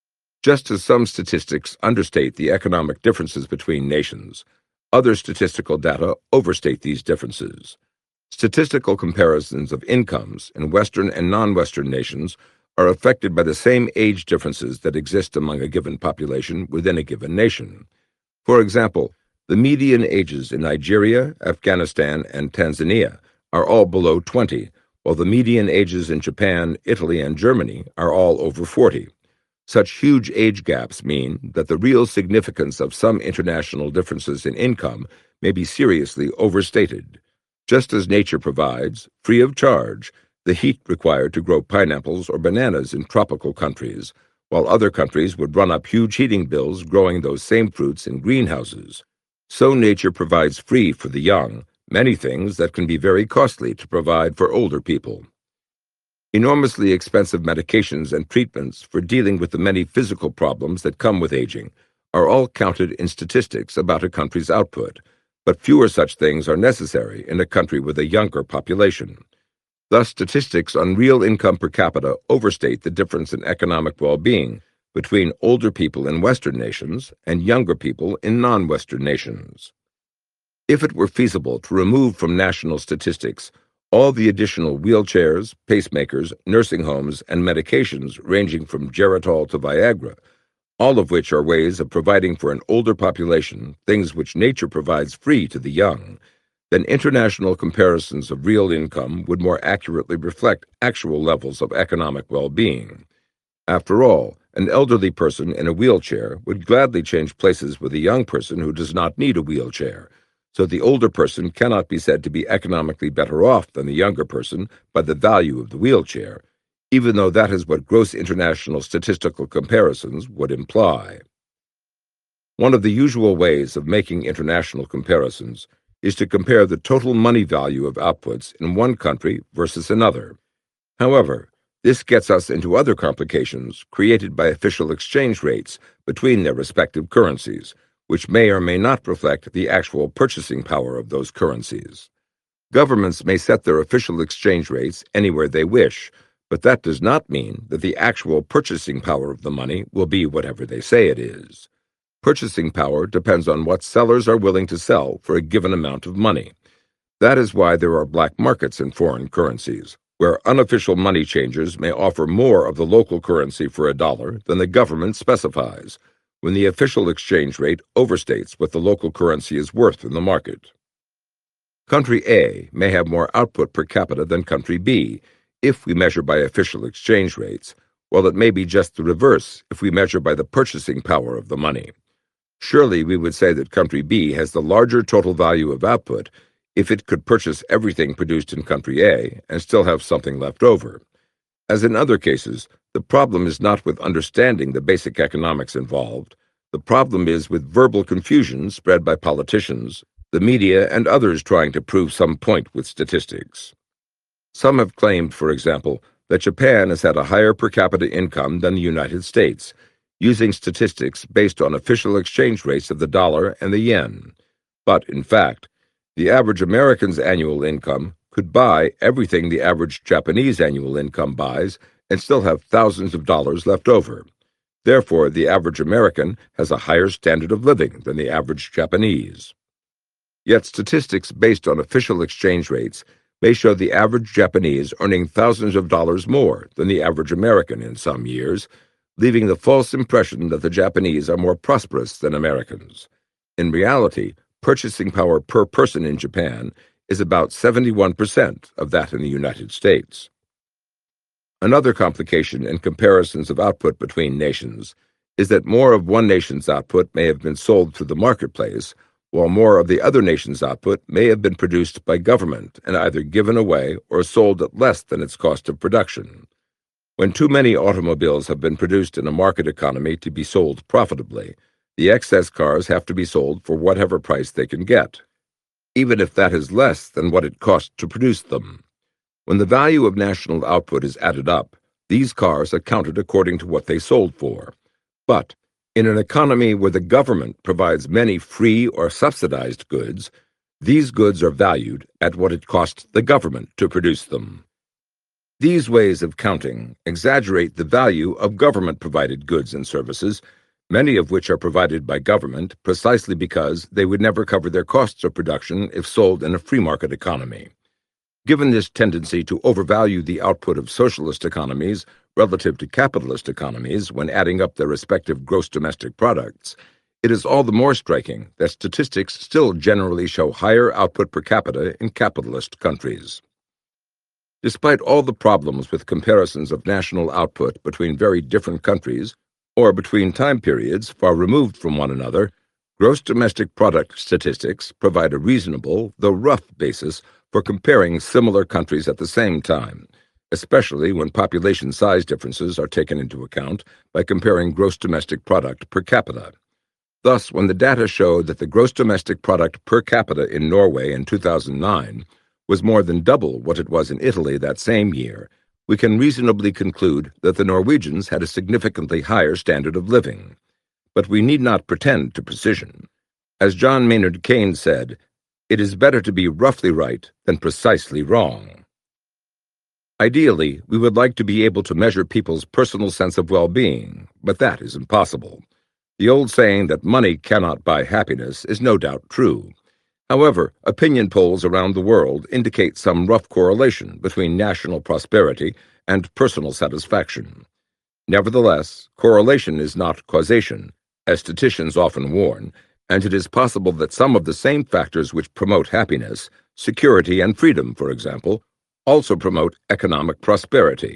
Just as some statistics understate the economic differences between nations, other statistical data overstate these differences. Statistical comparisons of incomes in Western and non-Western nations are affected by the same age differences that exist among a given population within a given nation. For example, the median ages in Nigeria, Afghanistan, and Tanzania are all below twenty, while the median ages in Japan, Italy, and Germany are all over forty. Such huge age gaps mean that the real significance of some international differences in income may be seriously overstated. Just as nature provides, free of charge, the heat required to grow pineapples or bananas in tropical countries, while other countries would run up huge heating bills growing those same fruits in greenhouses, so nature provides free for the young many things that can be very costly to provide for older people. Enormously expensive medications and treatments for dealing with the many physical problems that come with aging are all counted in statistics about a country's output, but fewer such things are necessary in a country with a younger population. Thus, statistics on real income per capita overstate the difference in economic well-being between older people in Western nations and younger people in non-Western nations. If it were feasible to remove from national statistics all the additional wheelchairs, pacemakers, nursing homes, and medications ranging from Geritol to Viagra, all of which are ways of providing for an older population things which nature provides free to the young, then international comparisons of real income would more accurately reflect actual levels of economic well-being. After all, an elderly person in a wheelchair would gladly change places with a young person who does not need a wheelchair, so the older person cannot be said to be economically better off than the younger person by the value of the wheelchair, even though that is what gross international statistical comparisons would imply. One of the usual ways of making international comparisons is to compare the total money value of outputs in one country versus another. However, this gets us into other complications created by official exchange rates between their respective currencies, which may or may not reflect the actual purchasing power of those currencies. Governments may set their official exchange rates anywhere they wish, but that does not mean that the actual purchasing power of the money will be whatever they say it is. Purchasing power depends on what sellers are willing to sell for a given amount of money. That is why there are black markets in foreign currencies, where unofficial money changers may offer more of the local currency for a dollar than the government specifies, when the official exchange rate overstates what the local currency is worth in the market. Country A may have more output per capita than Country B, if we measure by official exchange rates, while it may be just the reverse if we measure by the purchasing power of the money. Surely we would say that Country B has the larger total value of output if it could purchase everything produced in Country A and still have something left over. As in other cases, the problem is not with understanding the basic economics involved. The problem is with verbal confusion spread by politicians, the media, and others trying to prove some point with statistics. Some have claimed, for example, that Japan has had a higher per capita income than the United States, using statistics based on official exchange rates of the dollar and the yen. But, in fact, the average American's annual income could buy everything the average Japanese annual income buys and still have thousands of dollars left over. Therefore, the average American has a higher standard of living than the average Japanese. Yet statistics based on official exchange rates may show the average Japanese earning thousands of dollars more than the average American in some years, leaving the false impression that the Japanese are more prosperous than Americans. In reality, purchasing power per person in Japan is about seventy-one percent of that in the United States. Another complication in comparisons of output between nations is that more of one nation's output may have been sold through the marketplace, while more of the other nation's output may have been produced by government and either given away or sold at less than its cost of production. When too many automobiles have been produced in a market economy to be sold profitably, the excess cars have to be sold for whatever price they can get, even if that is less than what it cost to produce them. When the value of national output is added up, these cars are counted according to what they sold for. But in an economy where the government provides many free or subsidized goods, these goods are valued at what it costs the government to produce them. These ways of counting exaggerate the value of government-provided goods and services, many of which are provided by government precisely because they would never cover their costs of production if sold in a free market economy. Given this tendency to overvalue the output of socialist economies relative to capitalist economies when adding up their respective gross domestic products, it is all the more striking that statistics still generally show higher output per capita in capitalist countries. Despite all the problems with comparisons of national output between very different countries or between time periods far removed from one another, gross domestic product statistics provide a reasonable, though rough, basis for comparing similar countries at the same time, especially when population size differences are taken into account by comparing gross domestic product per capita. Thus, when the data show that the gross domestic product per capita in Norway in two thousand nine was more than double what it was in Italy that same year, we can reasonably conclude that the Norwegians had a significantly higher standard of living. But we need not pretend to precision. As John Maynard Keynes said, "It is better to be roughly right than precisely wrong." Ideally, we would like to be able to measure people's personal sense of well-being, but that is impossible. The old saying that money cannot buy happiness is no doubt true. However, opinion polls around the world indicate some rough correlation between national prosperity and personal satisfaction. Nevertheless, correlation is not causation, as statisticians often warn, and it is possible that some of the same factors which promote happiness, security and freedom, for example, also promote economic prosperity.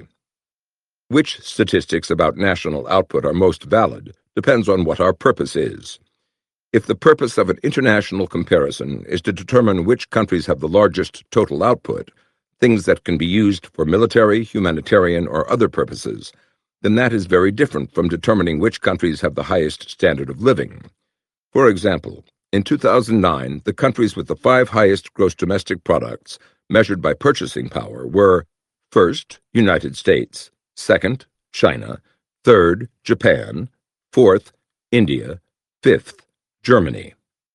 Which statistics about national output are most valid depends on what our purpose is. If the purpose of an international comparison is to determine which countries have the largest total output, things that can be used for military, humanitarian, or other purposes, then that is very different from determining which countries have the highest standard of living. For example, in two thousand nine, the countries with the five highest gross domestic products, measured by purchasing power, were first, United States, second, China, third, Japan, fourth, India, fifth, Germany.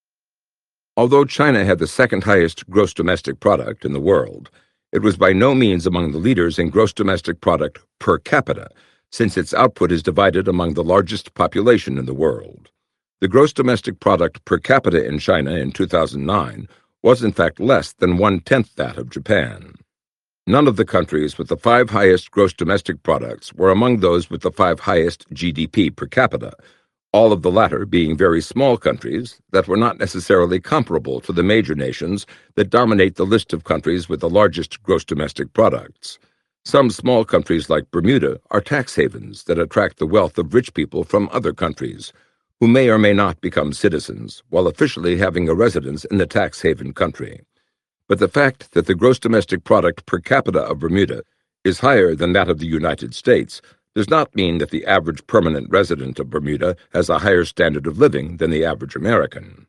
Although China had the second highest gross domestic product in the world, it was by no means among the leaders in gross domestic product per capita, since its output is divided among the largest population in the world. The gross domestic product per capita in China in two thousand nine was in fact less than one-tenth that of Japan. None of the countries with the five highest gross domestic products were among those with the five highest G D P per capita, all of the latter being very small countries that were not necessarily comparable to the major nations that dominate the list of countries with the largest gross domestic products. Some small countries like Bermuda are tax havens that attract the wealth of rich people from other countries, who may or may not become citizens while officially having a residence in the tax haven country. But the fact that the gross domestic product per capita of Bermuda is higher than that of the United States does not mean that the average permanent resident of Bermuda has a higher standard of living than the average American.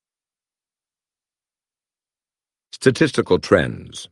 Statistical trends.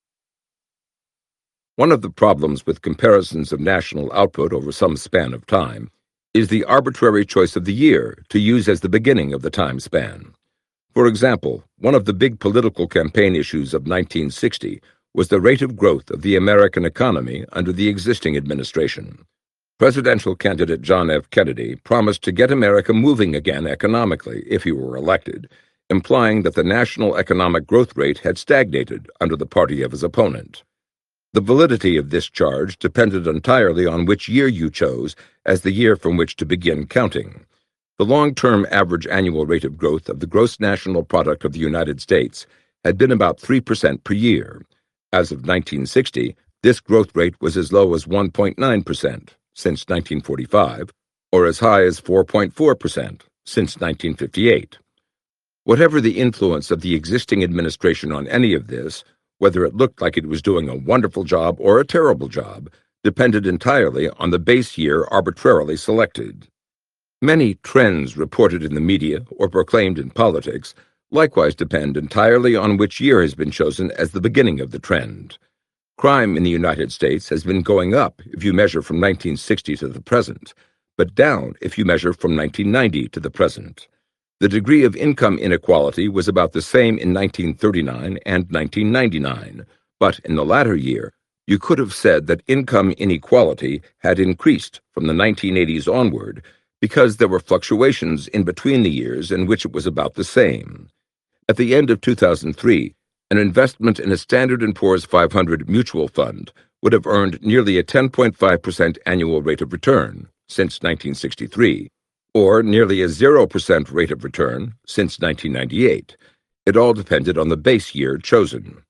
One of the problems with comparisons of national output over some span of time is the arbitrary choice of the year to use as the beginning of the time span. For example, one of the big political campaign issues of nineteen sixty was the rate of growth of the American economy under the existing administration. Presidential candidate John F. Kennedy promised to get America moving again economically if he were elected, implying that the national economic growth rate had stagnated under the party of his opponent. The validity of this charge depended entirely on which year you chose as the year from which to begin counting. The long-term average annual rate of growth of the gross national product of the United States had been about three percent per year. As of nineteen sixty, this growth rate was as low as one point nine percent since nineteen forty-five, or as high as four point four percent since nineteen fifty-eight. Whatever the influence of the existing administration on any of this, whether it looked like it was doing a wonderful job or a terrible job, depended entirely on the base year arbitrarily selected. Many trends reported in the media or proclaimed in politics likewise depend entirely on which year has been chosen as the beginning of the trend. Crime in the United States has been going up if you measure from nineteen sixty to the present, but down if you measure from nineteen ninety to the present. The degree of income inequality was about the same in nineteen thirty-nine and nineteen ninety-nine, but in the latter year, you could have said that income inequality had increased from the nineteen eighties onward because there were fluctuations in between the years in which it was about the same. At the end of two thousand three, an investment in a Standard and Poor's five hundred mutual fund would have earned nearly a ten point five percent annual rate of return since nineteen sixty-three, or nearly a zero percent rate of return since nineteen ninety-eight. It all depended on the base year chosen.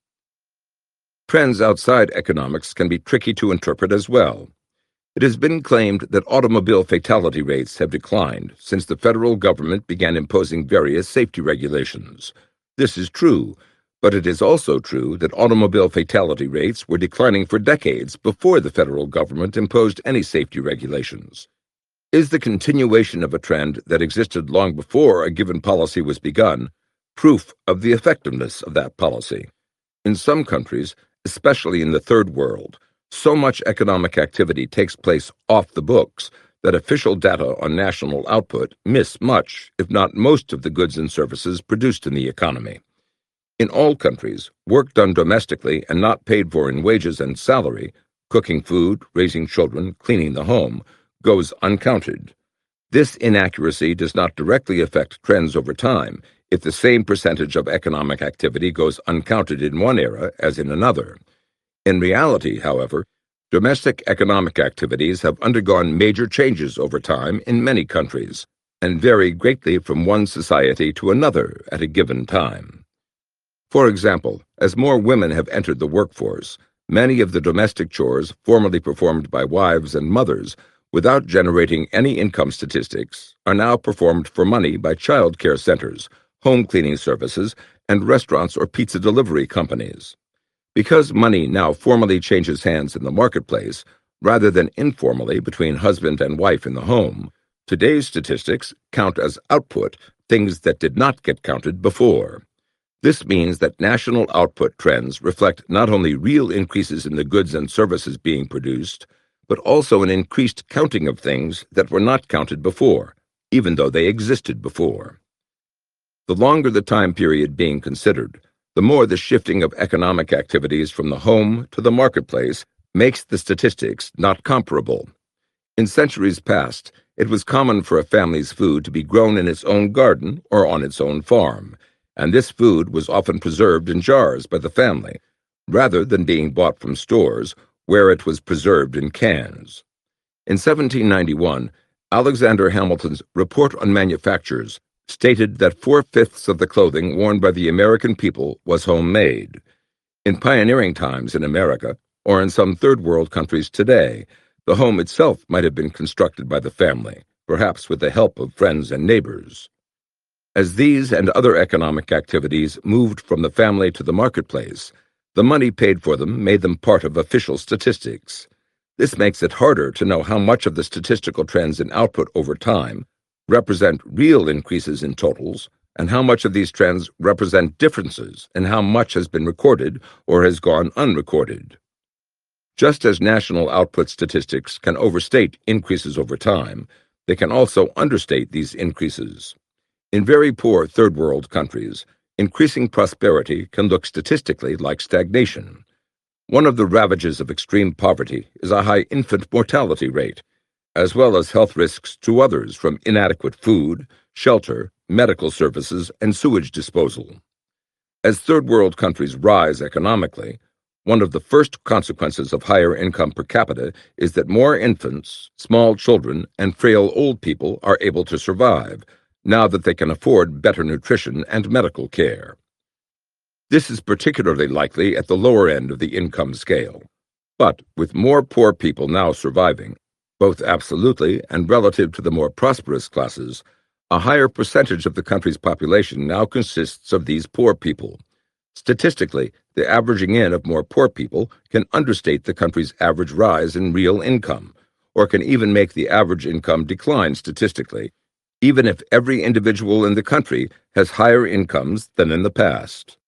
Trends outside economics can be tricky to interpret as well. It has been claimed that automobile fatality rates have declined since the federal government began imposing various safety regulations. This is true, but it is also true that automobile fatality rates were declining for decades before the federal government imposed any safety regulations. Is the continuation of a trend that existed long before a given policy was begun proof of the effectiveness of that policy? In some countries, especially in the Third World, so much economic activity takes place off the books that official data on national output miss much, if not most, of the goods and services produced in the economy. In all countries, work done domestically and not paid for in wages and salary, cooking food, raising children, cleaning the home, goes uncounted. This inaccuracy does not directly affect trends over time if the same percentage of economic activity goes uncounted in one era as in another. In reality, however, domestic economic activities have undergone major changes over time in many countries and vary greatly from one society to another at a given time. For example, as more women have entered the workforce, many of the domestic chores formerly performed by wives and mothers without generating any income statistics are now performed for money by child care centers, home cleaning services, and restaurants or pizza delivery companies. Because money now formally changes hands in the marketplace, rather than informally between husband and wife in the home, today's statistics count as output things that did not get counted before. This means that national output trends reflect not only real increases in the goods and services being produced, but also an increased counting of things that were not counted before, even though they existed before. The longer the time period being considered, the more the shifting of economic activities from the home to the marketplace makes the statistics not comparable. In centuries past, it was common for a family's food to be grown in its own garden or on its own farm, and this food was often preserved in jars by the family, rather than being bought from stores where it was preserved in cans. In seventeen ninety-one, Alexander Hamilton's Report on Manufactures stated that four-fifths of the clothing worn by the American people was homemade. In pioneering times in America, or in some third world countries today, the home itself might have been constructed by the family, perhaps with the help of friends and neighbors. As these and other economic activities moved from the family to the marketplace, the money paid for them made them part of official statistics. This makes it harder to know how much of the statistical trends in output over time represent real increases in totals, and how much of these trends represent differences in how much has been recorded or has gone unrecorded. Just as national output statistics can overstate increases over time, they can also understate these increases. In very poor third world countries, increasing prosperity can look statistically like stagnation. One of the ravages of extreme poverty is a high infant mortality rate, as well as health risks to others from inadequate food, shelter, medical services, and sewage disposal. As third world countries rise economically, one of the first consequences of higher income per capita is that more infants, small children, and frail old people are able to survive, now that they can afford better nutrition and medical care. This is particularly likely at the lower end of the income scale. But with more poor people now surviving, both absolutely and relative to the more prosperous classes, a higher percentage of the country's population now consists of these poor people. Statistically, the averaging in of more poor people can understate the country's average rise in real income, or can even make the average income decline statistically, even if every individual in the country has higher incomes than in the past.